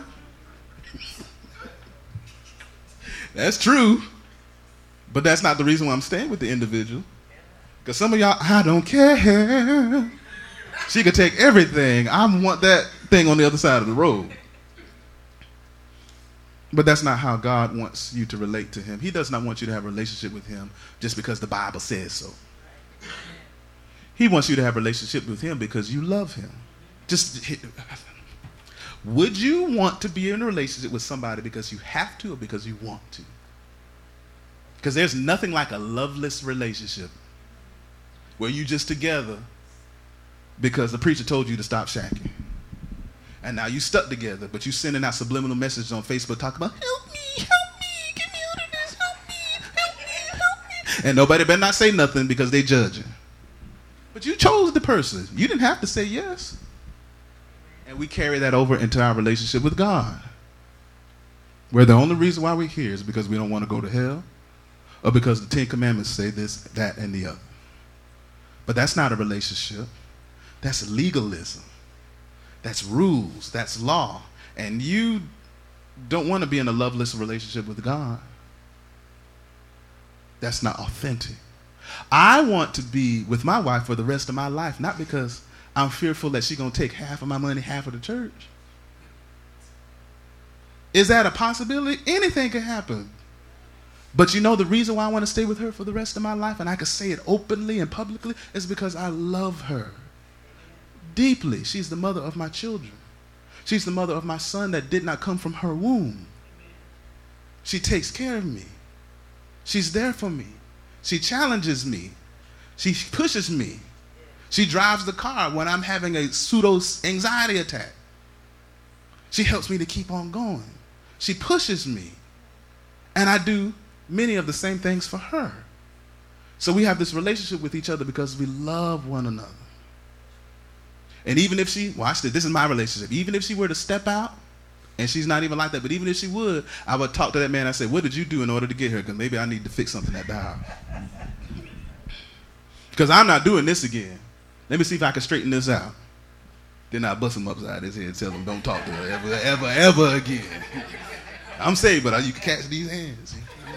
That's true. But that's not the reason why I'm staying with the individual. Because some of y'all, I don't care. She could take everything. I want that thing on the other side of the road. But that's not how God wants you to relate to him. He does not want you to have a relationship with him just because the Bible says so. He wants you to have a relationship with him because you love him. Would you want to be in a relationship with somebody because you have to or because you want to? Because there's nothing like a loveless relationship where you just together because the preacher told you to stop shacking. And now you stuck together, but you sending out subliminal messages on Facebook talking about, help me, get me out of this, help me. And nobody better not say nothing because they judging. But you chose the person. You didn't have to say yes. And we carry that over into our relationship with God. Where the only reason why we're here is because we don't want to go to hell or because the 10 Commandments say this, that, and the other. But that's not a relationship. That's legalism. That's rules. That's law. And you don't want to be in a loveless relationship with God. That's not authentic. I want to be with my wife for the rest of my life, not because I'm fearful that she's going to take half of my money, half of the church. Is that a possibility? Anything could happen. But you know the reason why I want to stay with her for the rest of my life, and I can say it openly and publicly, is because I love her deeply. She's the mother of my children. She's the mother of my son that did not come from her womb. She takes care of me. She's there for me. She challenges me. She pushes me. She drives the car when I'm having a pseudo anxiety attack. She helps me to keep on going. She pushes me. And I do many of the same things for her. So we have this relationship with each other because we love one another. And even if she, watch this is my relationship. Even if she were to step out, and she's not even like that, but even if she would, I would talk to that man. I say, what did you do in order to get her? Because maybe I need to fix something at the house. Because I'm not doing this again. Let me see if I can straighten this out. Then I bust him upside his head and tell him, don't talk to her ever again. I'm saved, but you can catch these hands.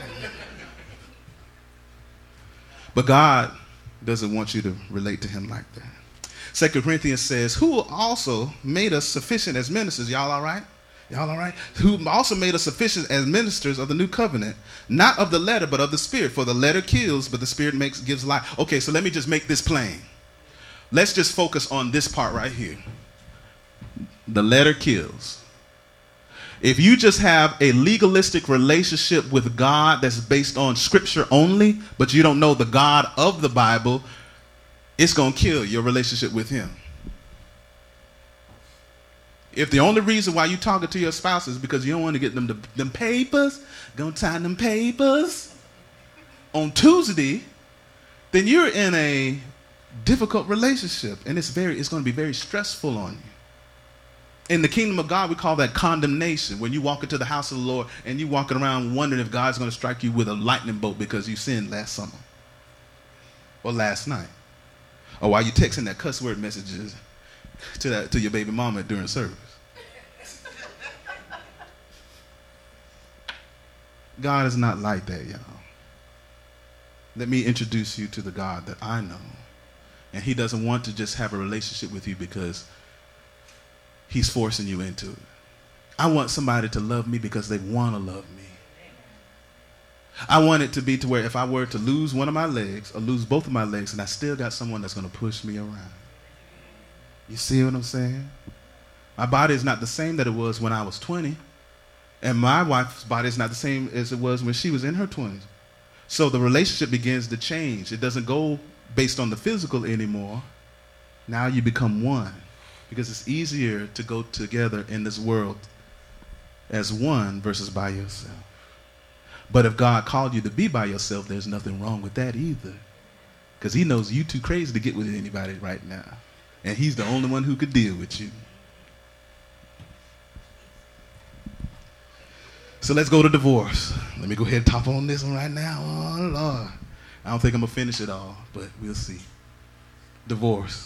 But God doesn't want you to relate to him like that. 2 Corinthians says, who also made us sufficient as ministers. Y'all all right? Y'all all right? Who also made us sufficient as ministers of the new covenant, not of the letter, but of the spirit. For the letter kills, but the spirit gives life. Okay, so let me just make this plain. Let's just focus on this part right here. The letter kills. If you just have a legalistic relationship with God that's based on scripture only, but you don't know the God of the Bible, it's going to kill your relationship with him. If the only reason why you talking to your spouse is because you don't want to get them papers, gonna sign them papers on Tuesday, then you're in a difficult relationship, and it's going to be very stressful on you. In the kingdom of God, we call that condemnation. When you walk into the house of the Lord and you walking around wondering if God's going to strike you with a lightning bolt because you sinned last summer or last night, or while you texting that cuss word messages to your baby mama during service. God is not like that, y'all. Let me introduce you to the God that I know. And he doesn't want to just have a relationship with you because he's forcing you into it. I want somebody to love me because they want to love me. I want it to be to where if I were to lose one of my legs or lose both of my legs, and I still got someone that's going to push me around. You see what I'm saying? My body is not the same that it was when I was 20. And my wife's body is not the same as it was when she was in her 20s. So the relationship begins to change. It doesn't go based on the physical anymore. Now you become one. Because it's easier to go together in this world as one versus by yourself. But if God called you to be by yourself, there's nothing wrong with that either. Because he knows you too crazy to get with anybody right now. And he's the only one who could deal with you. So let's go to divorce. Let me go ahead and top on this one right now. Oh, Lord. I don't think I'm going to finish it all, but we'll see. Divorce.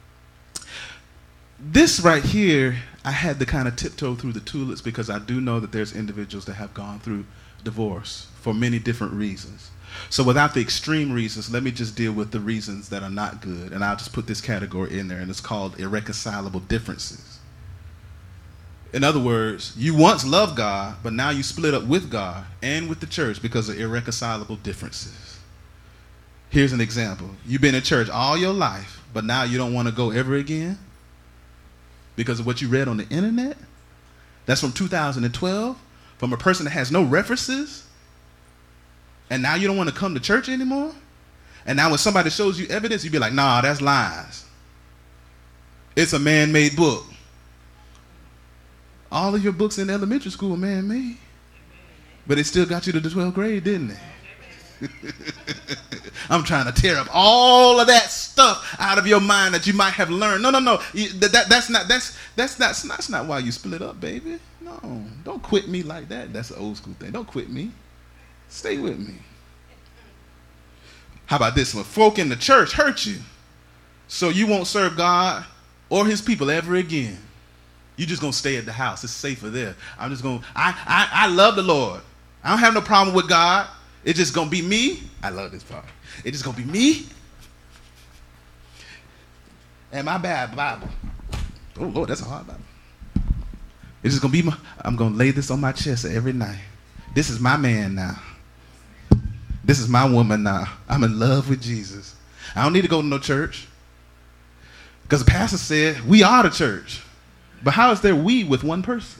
This right here, I had to kind of tiptoe through the tulips because I do know that there's individuals that have gone through divorce for many different reasons. So without the extreme reasons, let me just deal with the reasons that are not good. And I'll just put this category in there, and it's called irreconcilable differences. In other words, you once loved God, but now you split up with God and with the church because of irreconcilable differences. Here's an example. You've been in church all your life, but now you don't want to go ever again because of what you read on the internet. That's from 2012, from a person that has no references. And now you don't want to come to church anymore? And now when somebody shows you evidence, you be like, nah, that's lies. It's a man-made book. All of your books in elementary school were man-made. But it still got you to the 12th grade, didn't it? I'm trying to tear up all of that stuff out of your mind that you might have learned. No. That's not why you split up, baby. No, don't quit me like that. That's an old school thing. Don't quit me. Stay with me. How about this one? Folk in the church hurt you, so you won't serve God or his people ever again. You just gonna stay at the house. It's safer there. I'm just gonna. I love the Lord. I don't have no problem with God. It's just gonna be me. I love this part. It's just gonna be me and my bad Bible. Oh Lord, that's a hard Bible. It's just gonna be I'm gonna lay this on my chest every night. This is my man now. This is my woman now. I'm in love with Jesus. I don't need to go to no church because the pastor said we are the church. But how is there we with one person?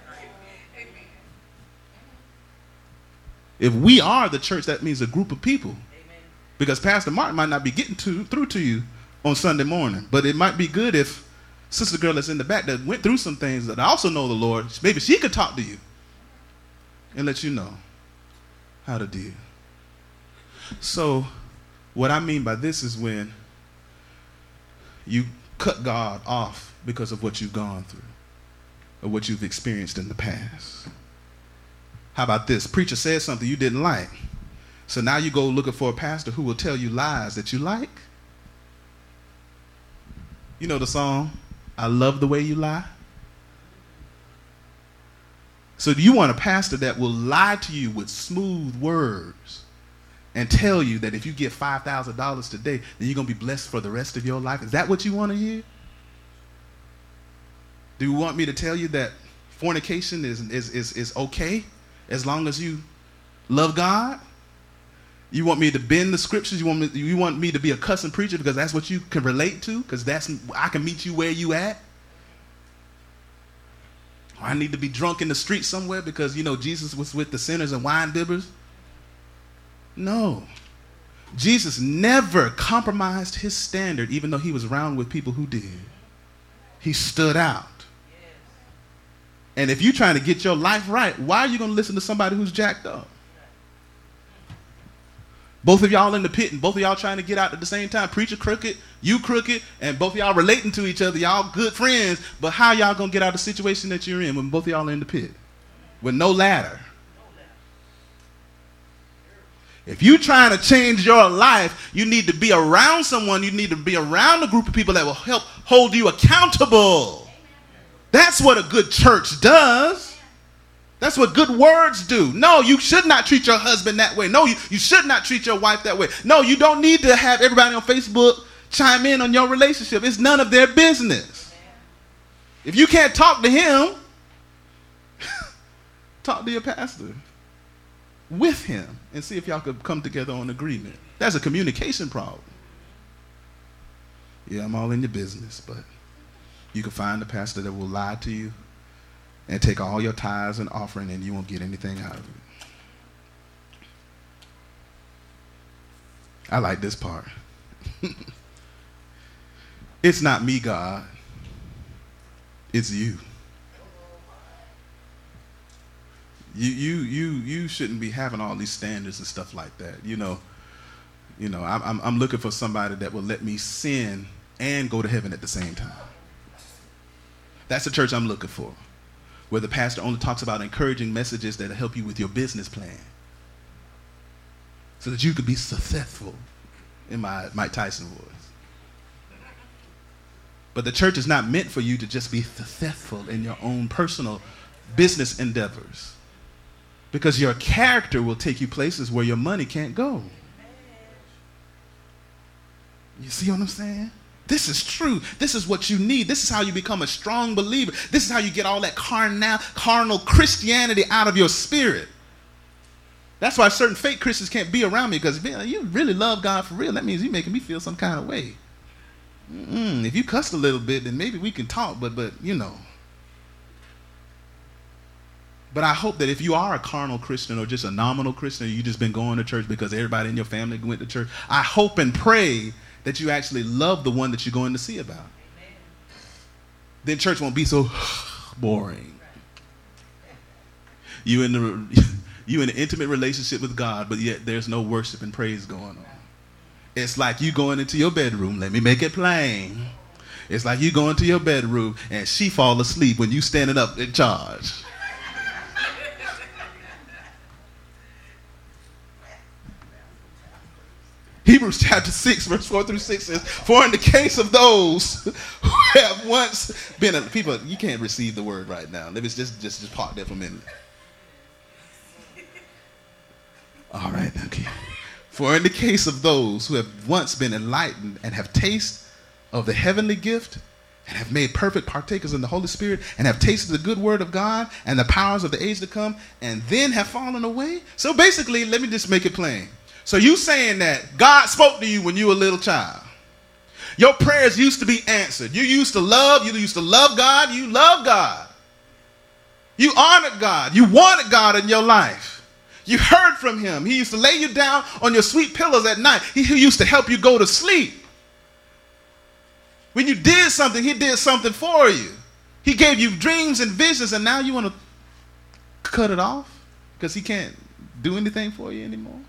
If we are the church, that means a group of people. Because Pastor Martin might not be getting through to you on Sunday morning. But it might be good if sister girl that's in the back that went through some things that also know the Lord, maybe she could talk to you and let you know how to deal. So what I mean by this is when you cut God off because of what you've gone through or what you've experienced in the past. How about this? Preacher said something you didn't like. So now you go looking for a pastor who will tell you lies that you like. You know the song, I love the way you lie? So do you want a pastor that will lie to you with smooth words and tell you that if you get $5,000 today, then you're going to be blessed for the rest of your life? Is that what you want to hear? Do you want me to tell you that fornication is okay as long as you love God? You want me to bend the scriptures? You want me to be a cussing preacher because that's what you can relate to? Because I can meet you where you at? Or I need to be drunk in the street somewhere because, Jesus was with the sinners and wine bibbers? No. Jesus never compromised his standard even though he was around with people who did. He stood out. And if you're trying to get your life right, why are you going to listen to somebody who's jacked up? Both of y'all in the pit and both of y'all trying to get out at the same time. Preacher crooked, you crooked, and both of y'all relating to each other. Y'all good friends, but how y'all going to get out of the situation that you're in when both of y'all are in the pit? With no ladder. If you're trying to change your life, you need to be around someone. You need to be around a group of people that will help hold you accountable. That's what a good church does. That's what good words do. No, you should not treat your husband that way. No, you should not treat your wife that way. No, you don't need to have everybody on Facebook chime in on your relationship. It's none of their business. If you can't talk to him, talk to your pastor with him and see if y'all could come together on agreement. That's a communication problem. Yeah, I'm all in your business, but you can find a pastor that will lie to you and take all your tithes and offering and you won't get anything out of it. I like this part. It's not me, God. It's you. You shouldn't be having all these standards and stuff like that. I'm looking for somebody that will let me sin and go to heaven at the same time. That's the church I'm looking for, where the pastor only talks about encouraging messages that help you with your business plan so that you could be successful, in my Mike Tyson voice. But the church is not meant for you to just be successful in your own personal business endeavors, because your character will take you places where your money can't go. You see what I'm saying? This is true. This is what you need. This is how you become a strong believer. This is how you get all that carnal Christianity out of your spirit. That's why certain fake Christians can't be around me, because if you really love God for real, that means you're making me feel some kind of way. If you cussed a little bit, then maybe we can talk, but But I hope that if you are a carnal Christian or just a nominal Christian, or you've just been going to church because everybody in your family went to church, I hope and pray that you actually love the one that you're going to see about. Amen. Then church won't be so boring. You in an intimate relationship with God, but yet there's no worship and praise going on. It's like you going into your bedroom. Let me make it plain. It's like you going to your bedroom and she fall asleep when you standing up in charge. Hebrews chapter 6, verse 4 through 6 says, "For in the case of those who have once been people, you can't receive the word right now. Let me just park there for a minute. All right, okay. For in the case of those who have once been enlightened and have tasted of the heavenly gift and have made perfect partakers in the Holy Spirit and have tasted the good word of God and the powers of the age to come and then have fallen away." So basically, let me just make it plain. So you saying that God spoke to you when you were a little child. Your prayers used to be answered. You used to love God. You love God. You honored God. You wanted God in your life. You heard from him. He used to lay you down on your sweet pillows at night. He used to help you go to sleep. When you did something, he did something for you. He gave you dreams and visions, and now you want to cut it off because he can't do anything for you anymore?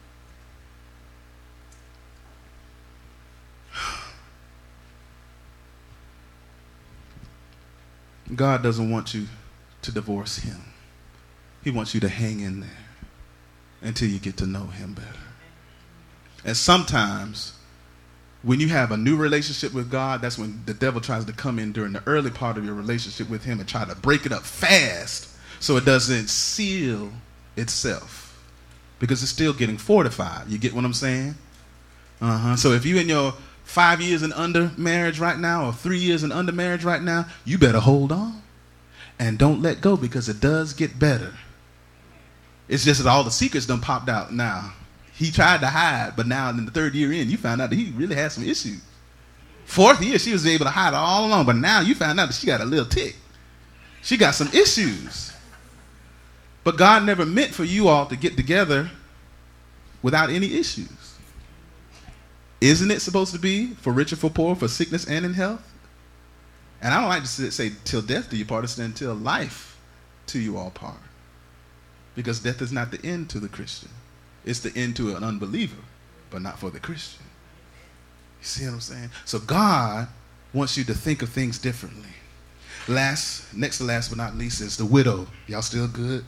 God doesn't want you to divorce him. He wants you to hang in there until you get to know him better. And sometimes when you have a new relationship with God, that's when the devil tries to come in during the early part of your relationship with him and try to break it up fast so it doesn't seal itself, because it's still getting fortified. You get what I'm saying? So if you're in your 5 years and under marriage right now, or 3 years and under marriage right now, you better hold on and don't let go, because it does get better. It's just that all the secrets done popped out now. He tried to hide, but now in the 3rd year in, you found out that he really had some issues. 4th year, she was able to hide it all along, but now you found out that she got a little tick. She got some issues. But God never meant for you all to get together without any issues. Isn't it supposed to be for rich or for poor, for sickness and in health? And I don't like to say till death do you part, it's until life to you all part. Because death is not the end to the Christian. It's the end to an unbeliever, but not for the Christian. You see what I'm saying? So God wants you to think of things differently. Next to last but not least is the widow. Y'all still good?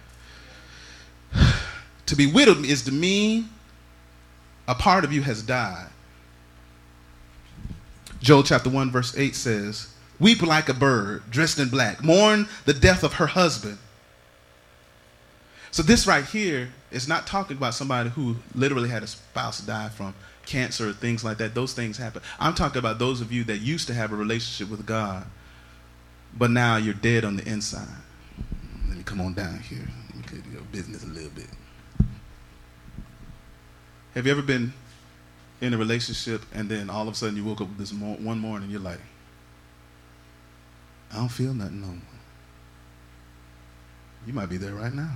To be widowed is to mean a part of you has died. Joel chapter 1 verse 8 says, "Weep like a bird dressed in black, mourn the death of her husband." So this right here is not talking about somebody who literally had a spouse die from cancer or things like that. Those things happen. I'm talking about those of you that used to have a relationship with God, but now you're dead on the inside. Let me come on down here. Let me get your business a little bit. Have you ever been in a relationship and then all of a sudden you woke up this one morning and you're like, I don't feel nothing no more? You might be there right now.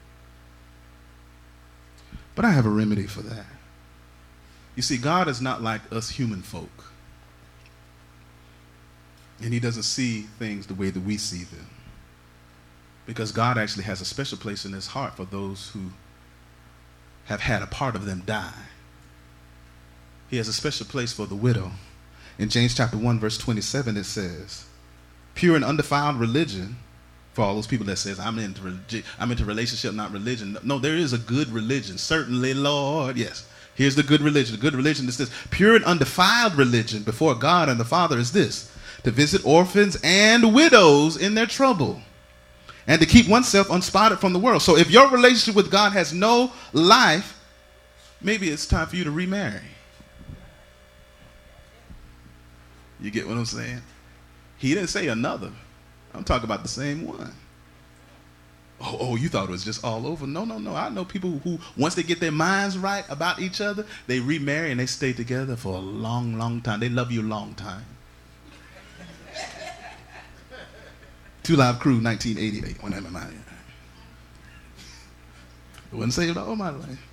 But I have a remedy for that. You see, God is not like us human folk. And he doesn't see things the way that we see them. Because God actually has a special place in his heart for those who have had a part of them die. He has a special place for the widow. In James chapter 1 verse 27 it says, "Pure and undefiled religion," for all those people that says, I'm into relationship, not religion. No, there is a good religion. Certainly, Lord. Yes. Here's the good religion. The good religion is this. Pure and undefiled religion before God and the Father is this: to visit orphans and widows in their trouble, and to keep oneself unspotted from the world. So if your relationship with God has no life, maybe it's time for you to remarry. You get what I'm saying? He didn't say another. I'm talking about the same one. Oh, you thought it was just all over? No. I know people who, once they get their minds right about each other, they remarry and they stay together for a long, long time. They love you a long time. Two Live Crew, 1988. When am I? I wasn't saved all my life.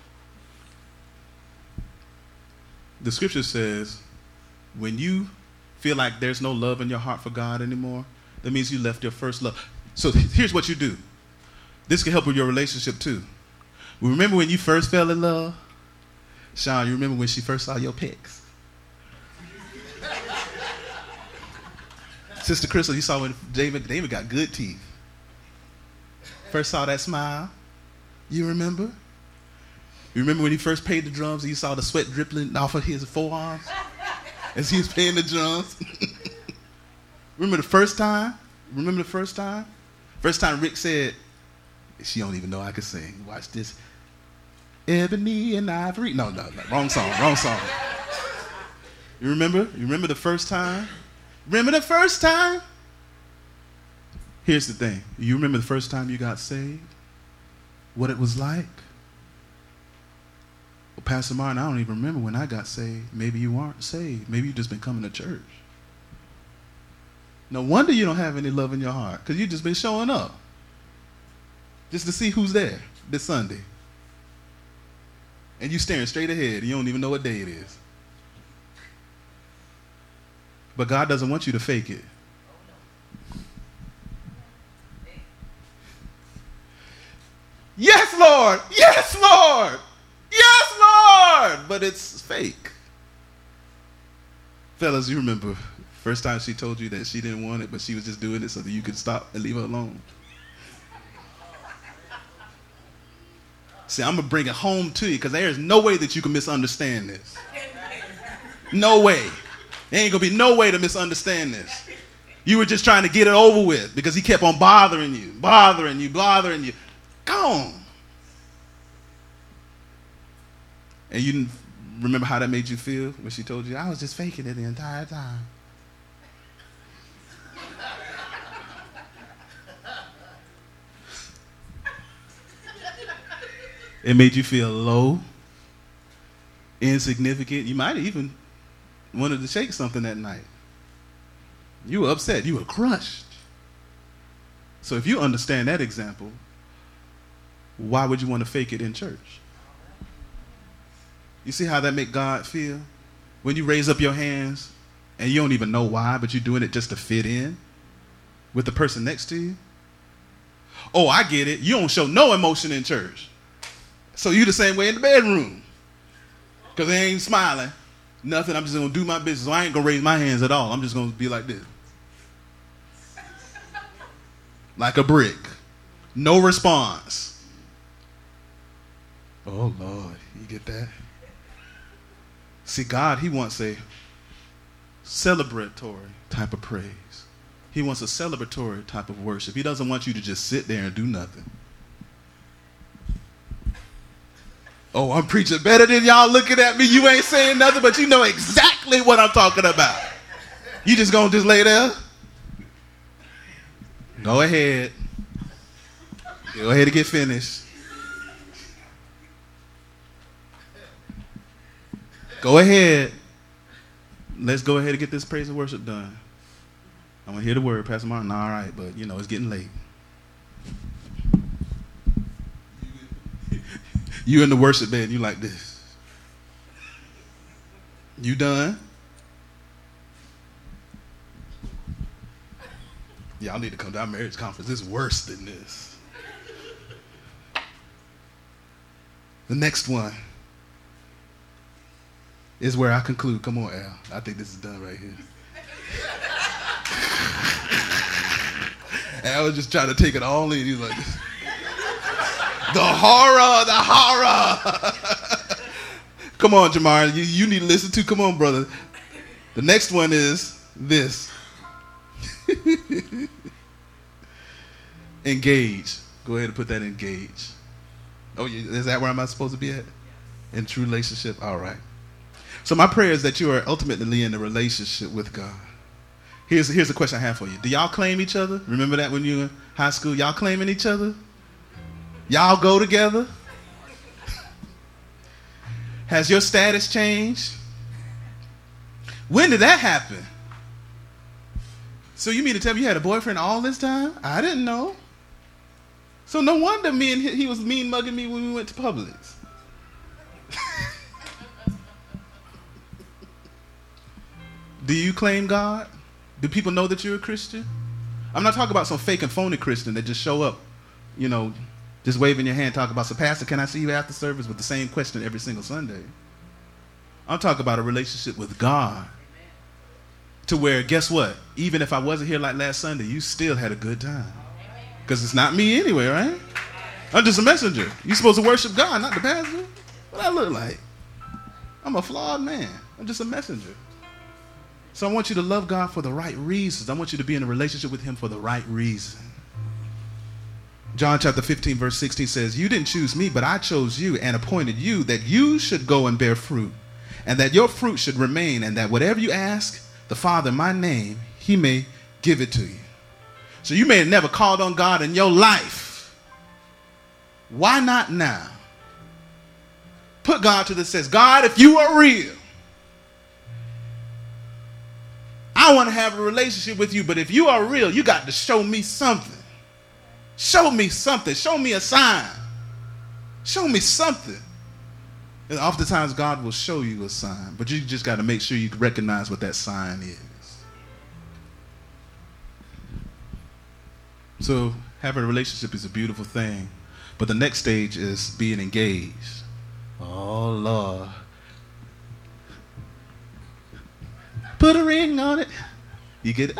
The scripture says, when you feel like there's no love in your heart for God anymore, that means you left your first love. So here's what you do. This can help with your relationship too. Remember when you first fell in love? Sean, you remember when she first saw your pics? Sister Crystal, you saw when David got good teeth. First saw that smile. You remember? You remember when he first played the drums and you saw the sweat dripping off of his forearms as he was playing the drums? Remember the first time? First time Rick said, "She don't even know I can sing. Watch this. Ebony and Ivory." No. Wrong song. You remember? You remember the first time? Remember the first time? Here's the thing. You remember the first time you got saved? What it was like? Well, Pastor Martin, I don't even remember when I got saved. Maybe you aren't saved. Maybe you've just been coming to church. No wonder you don't have any love in your heart, because you've just been showing up just to see who's there this Sunday. And you staring straight ahead, and you don't even know what day it is. But God doesn't want you to fake it. Yes, Lord! Yes, Lord! Yes, Lord! But it's fake. Fellas, you remember first time she told you that she didn't want it, but she was just doing it so that you could stop and leave her alone? See, I'm going to bring it home to you, because there is no way that you can misunderstand this. No way. There ain't going to be no way to misunderstand this. You were just trying to get it over with because he kept on bothering you. Go on. And you didn't remember how that made you feel when she told you, I was just faking it the entire time. It made you feel low, insignificant. You might have even wanted to shake something that night. You were upset. You were crushed. So if you understand that example, why would you want to fake it in church? You see how that make God feel? When you raise up your hands and you don't even know why, but you're doing it just to fit in with the person next to you. Oh, I get it. You don't show no emotion in church. So you the same way in the bedroom. Because they ain't smiling. Nothing. I'm just going to do my business. So I ain't going to raise my hands at all. I'm just going to be like this. Like a brick. No response. Oh, Lord. You get that? See, God, he wants a celebratory type of praise. He wants a celebratory type of worship. He doesn't want you to just sit there and do nothing. Oh, I'm preaching better than y'all looking at me. You ain't saying nothing, but you know exactly what I'm talking about. You just gonna just lay there? Go ahead. Go ahead and get finished. Go ahead. Let's go ahead and get this praise and worship done. I want to hear the word, Pastor Martin. All right, but you know, it's getting late. You in the worship bed and you like this. You done? Y'all need to come to our marriage conference. It's worse than this. The next one is where I conclude. Come on, Al. I think this is done right here. Al was just trying to take it all in. He was like, the horror. Come on, Jamar. You need to listen to. Come on, brother. The next one is this. Engage. Go ahead and put that engage. Oh, is that where am I supposed to be at? In true relationship? All right. So my prayer is that you are ultimately in a relationship with God. Here's the question I have for you. Do y'all claim each other? Remember that when you were in high school? Y'all claiming each other? Y'all go together? Has your status changed? When did that happen? So you mean to tell me you had a boyfriend all this time? I didn't know. So no wonder he was mean mugging me when we went to Publix. Do you claim God? Do people know that you're a Christian? I'm not talking about some fake and phony Christian that just show up, you know, just waving your hand, talking about, so Pastor, can I see you after service, with the same question every single Sunday? I'm talking about a relationship with God. To where, guess what? Even if I wasn't here like last Sunday, you still had a good time. Because it's not me anyway, right? I'm just a messenger. You're supposed to worship God, not the pastor. What I look like? I'm a flawed man. I'm just a messenger. So I want you to love God for the right reasons. I want you to be in a relationship with him for the right reason. John chapter 15 verse 16 says, you didn't choose me, but I chose you and appointed you that you should go and bear fruit, and that your fruit should remain, and that whatever you ask the Father in my name, he may give it to you. So you may have never called on God in your life. Why not now? Put God to the test. God, if you are real, I want to have a relationship with you, but if you are real, you got to show me something. Show me something. Show me a sign. Show me something. And oftentimes God will show you a sign, but you just got to make sure you recognize what that sign is. So having a relationship is a beautiful thing, but the next stage is being engaged. Oh, Lord. Put a ring on it. You get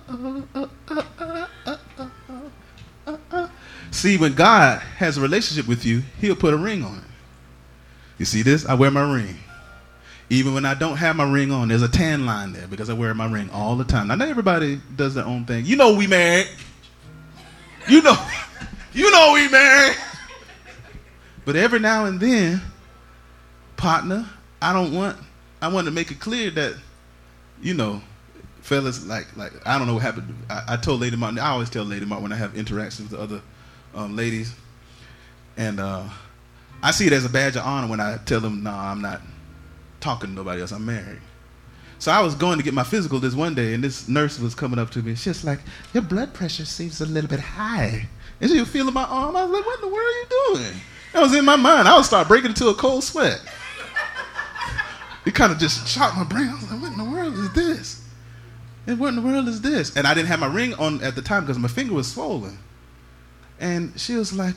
See, when God has a relationship with you, he'll put a ring on it. You see this? I wear my ring. Even when I don't have my ring on, there's a tan line there because I wear my ring all the time. Now, not everybody does their own thing. You know we married. You know we married. But every now and then, partner, I want to make it clear that, fellas, like I don't know what happened. I told Lady Martin, I always tell Lady Martin when I have interactions with other ladies, and I see it as a badge of honor when I tell them, no, I'm not talking to nobody else, I'm married. So I was going to get my physical this one day, and this nurse was coming up to me. She's like, your blood pressure seems a little bit high. And she was feeling my arm. I was like, what in the world are you doing? That was in my mind. I would start breaking into a cold sweat. It kind of just shocked my brain. I was like, what in the world is this? And what in the world is this? And I didn't have my ring on at the time because my finger was swollen. And she was like,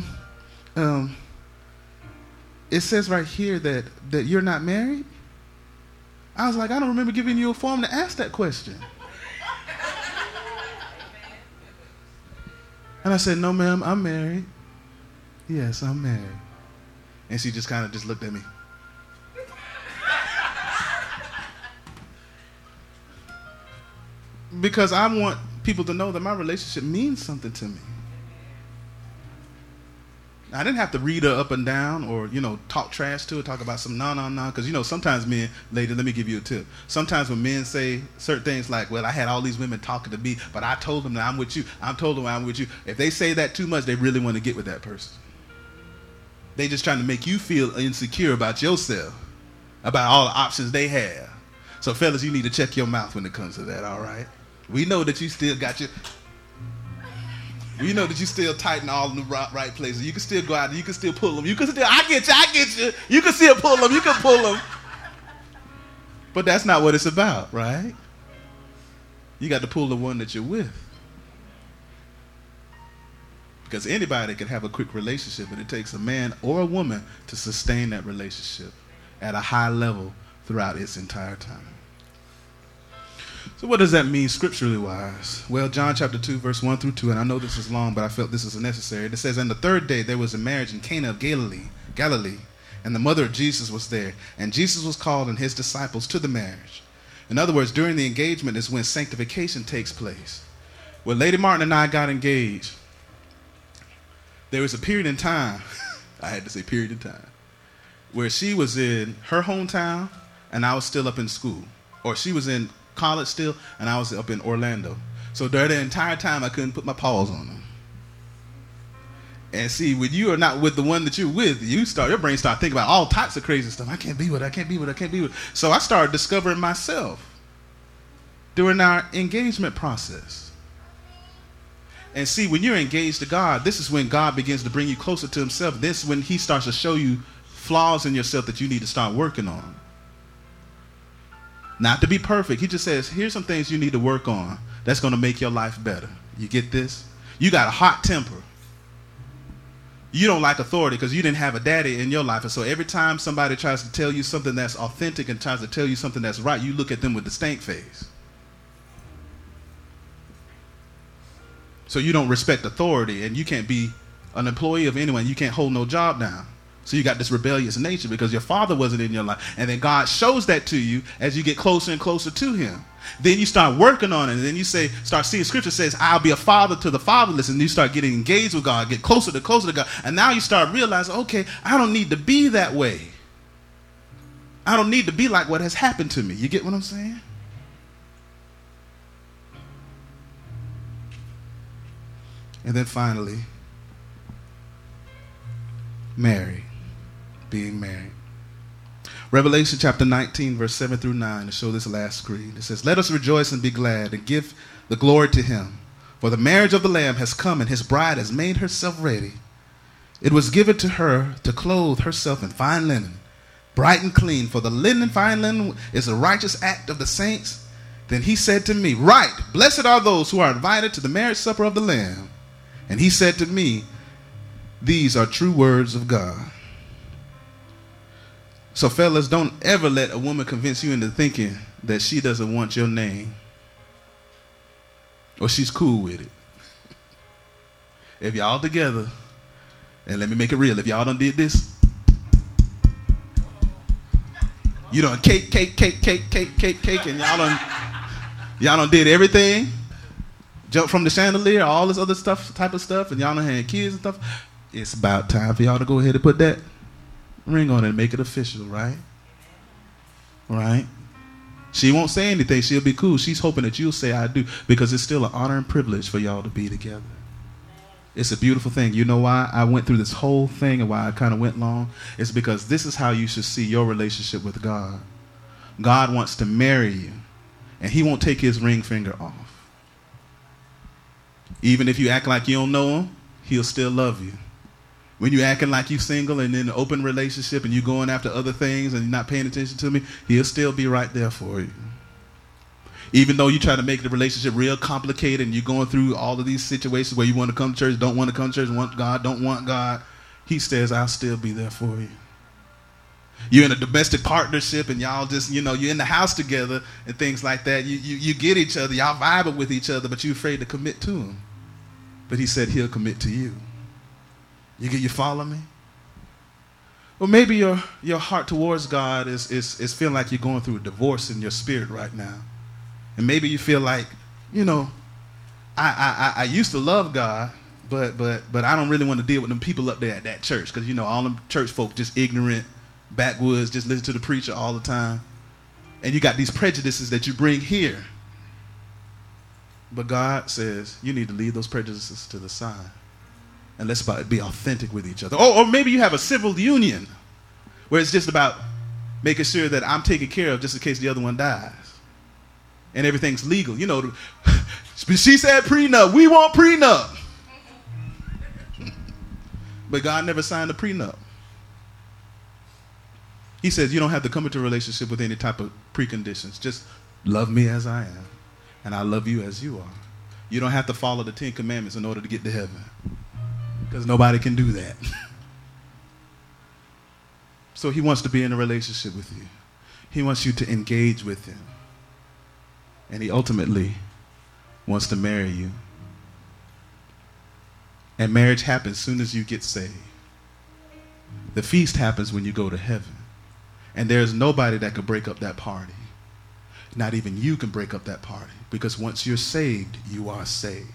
it says right here that you're not married. I was like, I don't remember giving you a form to ask that question. And I said, no, ma'am, I'm married. Yes, I'm married. And she just kind of just looked at me. Because I want people to know that my relationship means something to me. I didn't have to read her up and down or, talk trash to her, talk about some no, because, sometimes men, lady, let me give you a tip. Sometimes when men say certain things like, well, I had all these women talking to me, but I told them that I'm with you. I told them I'm with you. If they say that too much, they really want to get with that person. They just trying to make you feel insecure about yourself, about all the options they have. So, fellas, you need to check your mouth when it comes to that, all right? We know that you still got your... We know that you still tighten all in the right places. You can still go out there. You can still pull them. You can still, I get you. You can still pull them. You can pull them. But that's not what it's about, right? You got to pull the one that you're with. Because anybody can have a quick relationship, but it takes a man or a woman to sustain that relationship at a high level throughout its entire time. So what does that mean scripturally wise? Well, John chapter 2, verse 1 through 2, and I know this is long, but I felt this is necessary. It says, "And the third day there was a marriage in Cana of Galilee, and the mother of Jesus was there. And Jesus was called and his disciples to the marriage." In other words, during the engagement is when sanctification takes place. When Lady Martin and I got engaged, there was a period in time, I had to say period in time, where she was in her hometown and I was still up in school. Or she was in college still, and I was up in Orlando. So during the entire time, I couldn't put my paws on them. And see, when you are not with the one that you're with, your brain start thinking about all types of crazy stuff. I can't be with her. So I started discovering myself during our engagement process. And see, when you're engaged to God, this is when God begins to bring you closer to himself. This is when he starts to show you flaws in yourself that you need to start working on. Not to be perfect. He just says, here's some things you need to work on that's going to make your life better. You get this? You got a hot temper. You don't like authority because you didn't have a daddy in your life. And so every time somebody tries to tell you something that's authentic and tries to tell you something that's right, you look at them with the stank face. So you don't respect authority, and you can't be an employee of anyone. You can't hold no job down. So you got this rebellious nature because your father wasn't in your life. And then God shows that to you as you get closer and closer to him. Then you start working on it. And then you start seeing scripture says, I'll be a father to the fatherless. And you start getting engaged with God, get closer to God. And now you start realizing, okay, I don't need to be that way. I don't need to be like what has happened to me. You get what I'm saying? And then finally, being married. Revelation chapter 19, verse 7 through 9, to show this last screen. It says, "Let us rejoice and be glad and give the glory to him. For the marriage of the Lamb has come, and his bride has made herself ready. It was given to her to clothe herself in fine linen, bright and clean. For the linen, fine linen, is a righteous act of the saints. Then he said to me, Write, blessed are those who are invited to the marriage supper of the Lamb. And he said to me, These are true words of God." So fellas, don't ever let a woman convince you into thinking that she doesn't want your name or she's cool with it. If y'all together, and let me make it real, if y'all done did this, you done cake, and y'all done did everything, jump from the chandelier, all this other stuff, type of stuff, and y'all done had kids and stuff. It's about time for y'all to go ahead and put that ring on it and make it official, right? Right? She won't say anything. She'll be cool. She's hoping that you'll say I do, because it's still an honor and privilege for y'all to be together. It's a beautiful thing. You know why I went through this whole thing and why I kind of went long? It's because this is how you should see your relationship with God. God wants to marry you, and he won't take his ring finger off. Even if you act like you don't know him, he'll still love you. When you're acting like you're single and in an open relationship and you're going after other things and you're not paying attention to me, he'll still be right there for you. Even though you try to make the relationship real complicated and you're going through all of these situations where you want to come to church, don't want to come to church, want God, don't want God, he says, I'll still be there for you. You're in a domestic partnership and y'all just, you're in the house together and things like that. You get each other, y'all vibing with each other, but you're afraid to commit to him. But he said he'll commit to you. You follow me? Well, maybe your heart towards God is feeling like you're going through a divorce in your spirit right now. And maybe you feel like, I used to love God, but I don't really want to deal with them people up there at that church, because, all them church folk just ignorant, backwoods, just listen to the preacher all the time. And you got these prejudices that you bring here. But God says you need to leave those prejudices to the side. And let's be authentic with each other. Or maybe you have a civil union where it's just about making sure that I'm taken care of just in case the other one dies. And everything's legal. She said prenup. We want prenup. But God never signed a prenup. He says you don't have to come into a relationship with any type of preconditions. Just love me as I am. And I love you as you are. You don't have to follow the 10 Commandments in order to get to heaven. Because nobody can do that. So he wants to be in a relationship with you. He wants you to engage with him. And he ultimately wants to marry you. And marriage happens as soon as you get saved. The feast happens when you go to heaven. And there's nobody that can break up that party. Not even you can break up that party. Because once you're saved, you are saved.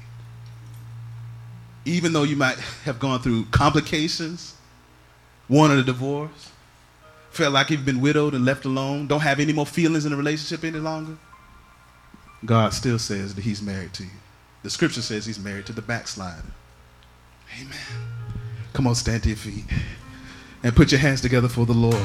Even though you might have gone through complications, wanted a divorce, felt like you've been widowed and left alone, don't have any more feelings in the relationship any longer, God still says that he's married to you. The scripture says he's married to the backslider. Amen. Come on, stand to your feet and put your hands together for the Lord.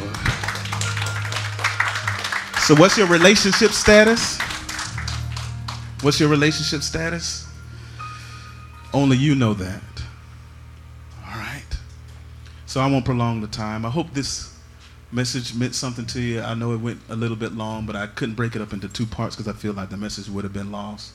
So what's your relationship status? What's your relationship status? Only you know that. All right. So I won't prolong the time. I hope this message meant something to you. I know it went a little bit long, but I couldn't break it up into 2 parts because I feel like the message would have been lost.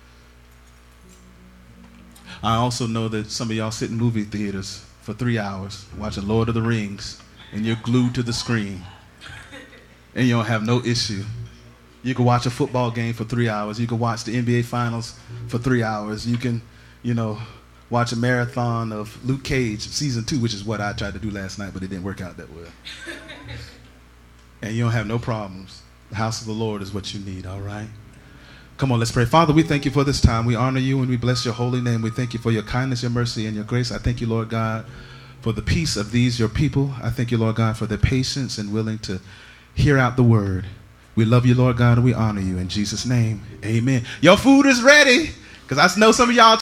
I also know that some of y'all sit in movie theaters for 3 hours watching Lord of the Rings, and you're glued to the screen, and you don't have no issue. You can watch a football game for 3 hours. You can watch the NBA Finals for 3 hours. You can watch a marathon of Luke Cage season 2, which is what I tried to do last night, but it didn't work out that well. And you don't have no problems. The house of the Lord is what you need, all right? Come on, let's pray. Father, we thank you for this time. We honor you and we bless your holy name. We thank you for your kindness, your mercy, and your grace. I thank you, Lord God, for the peace of these, your people. I thank you, Lord God, for their patience and willing to hear out the word. We love you, Lord God, and we honor you. In Jesus' name, amen. Your food is ready, because I know some of y'all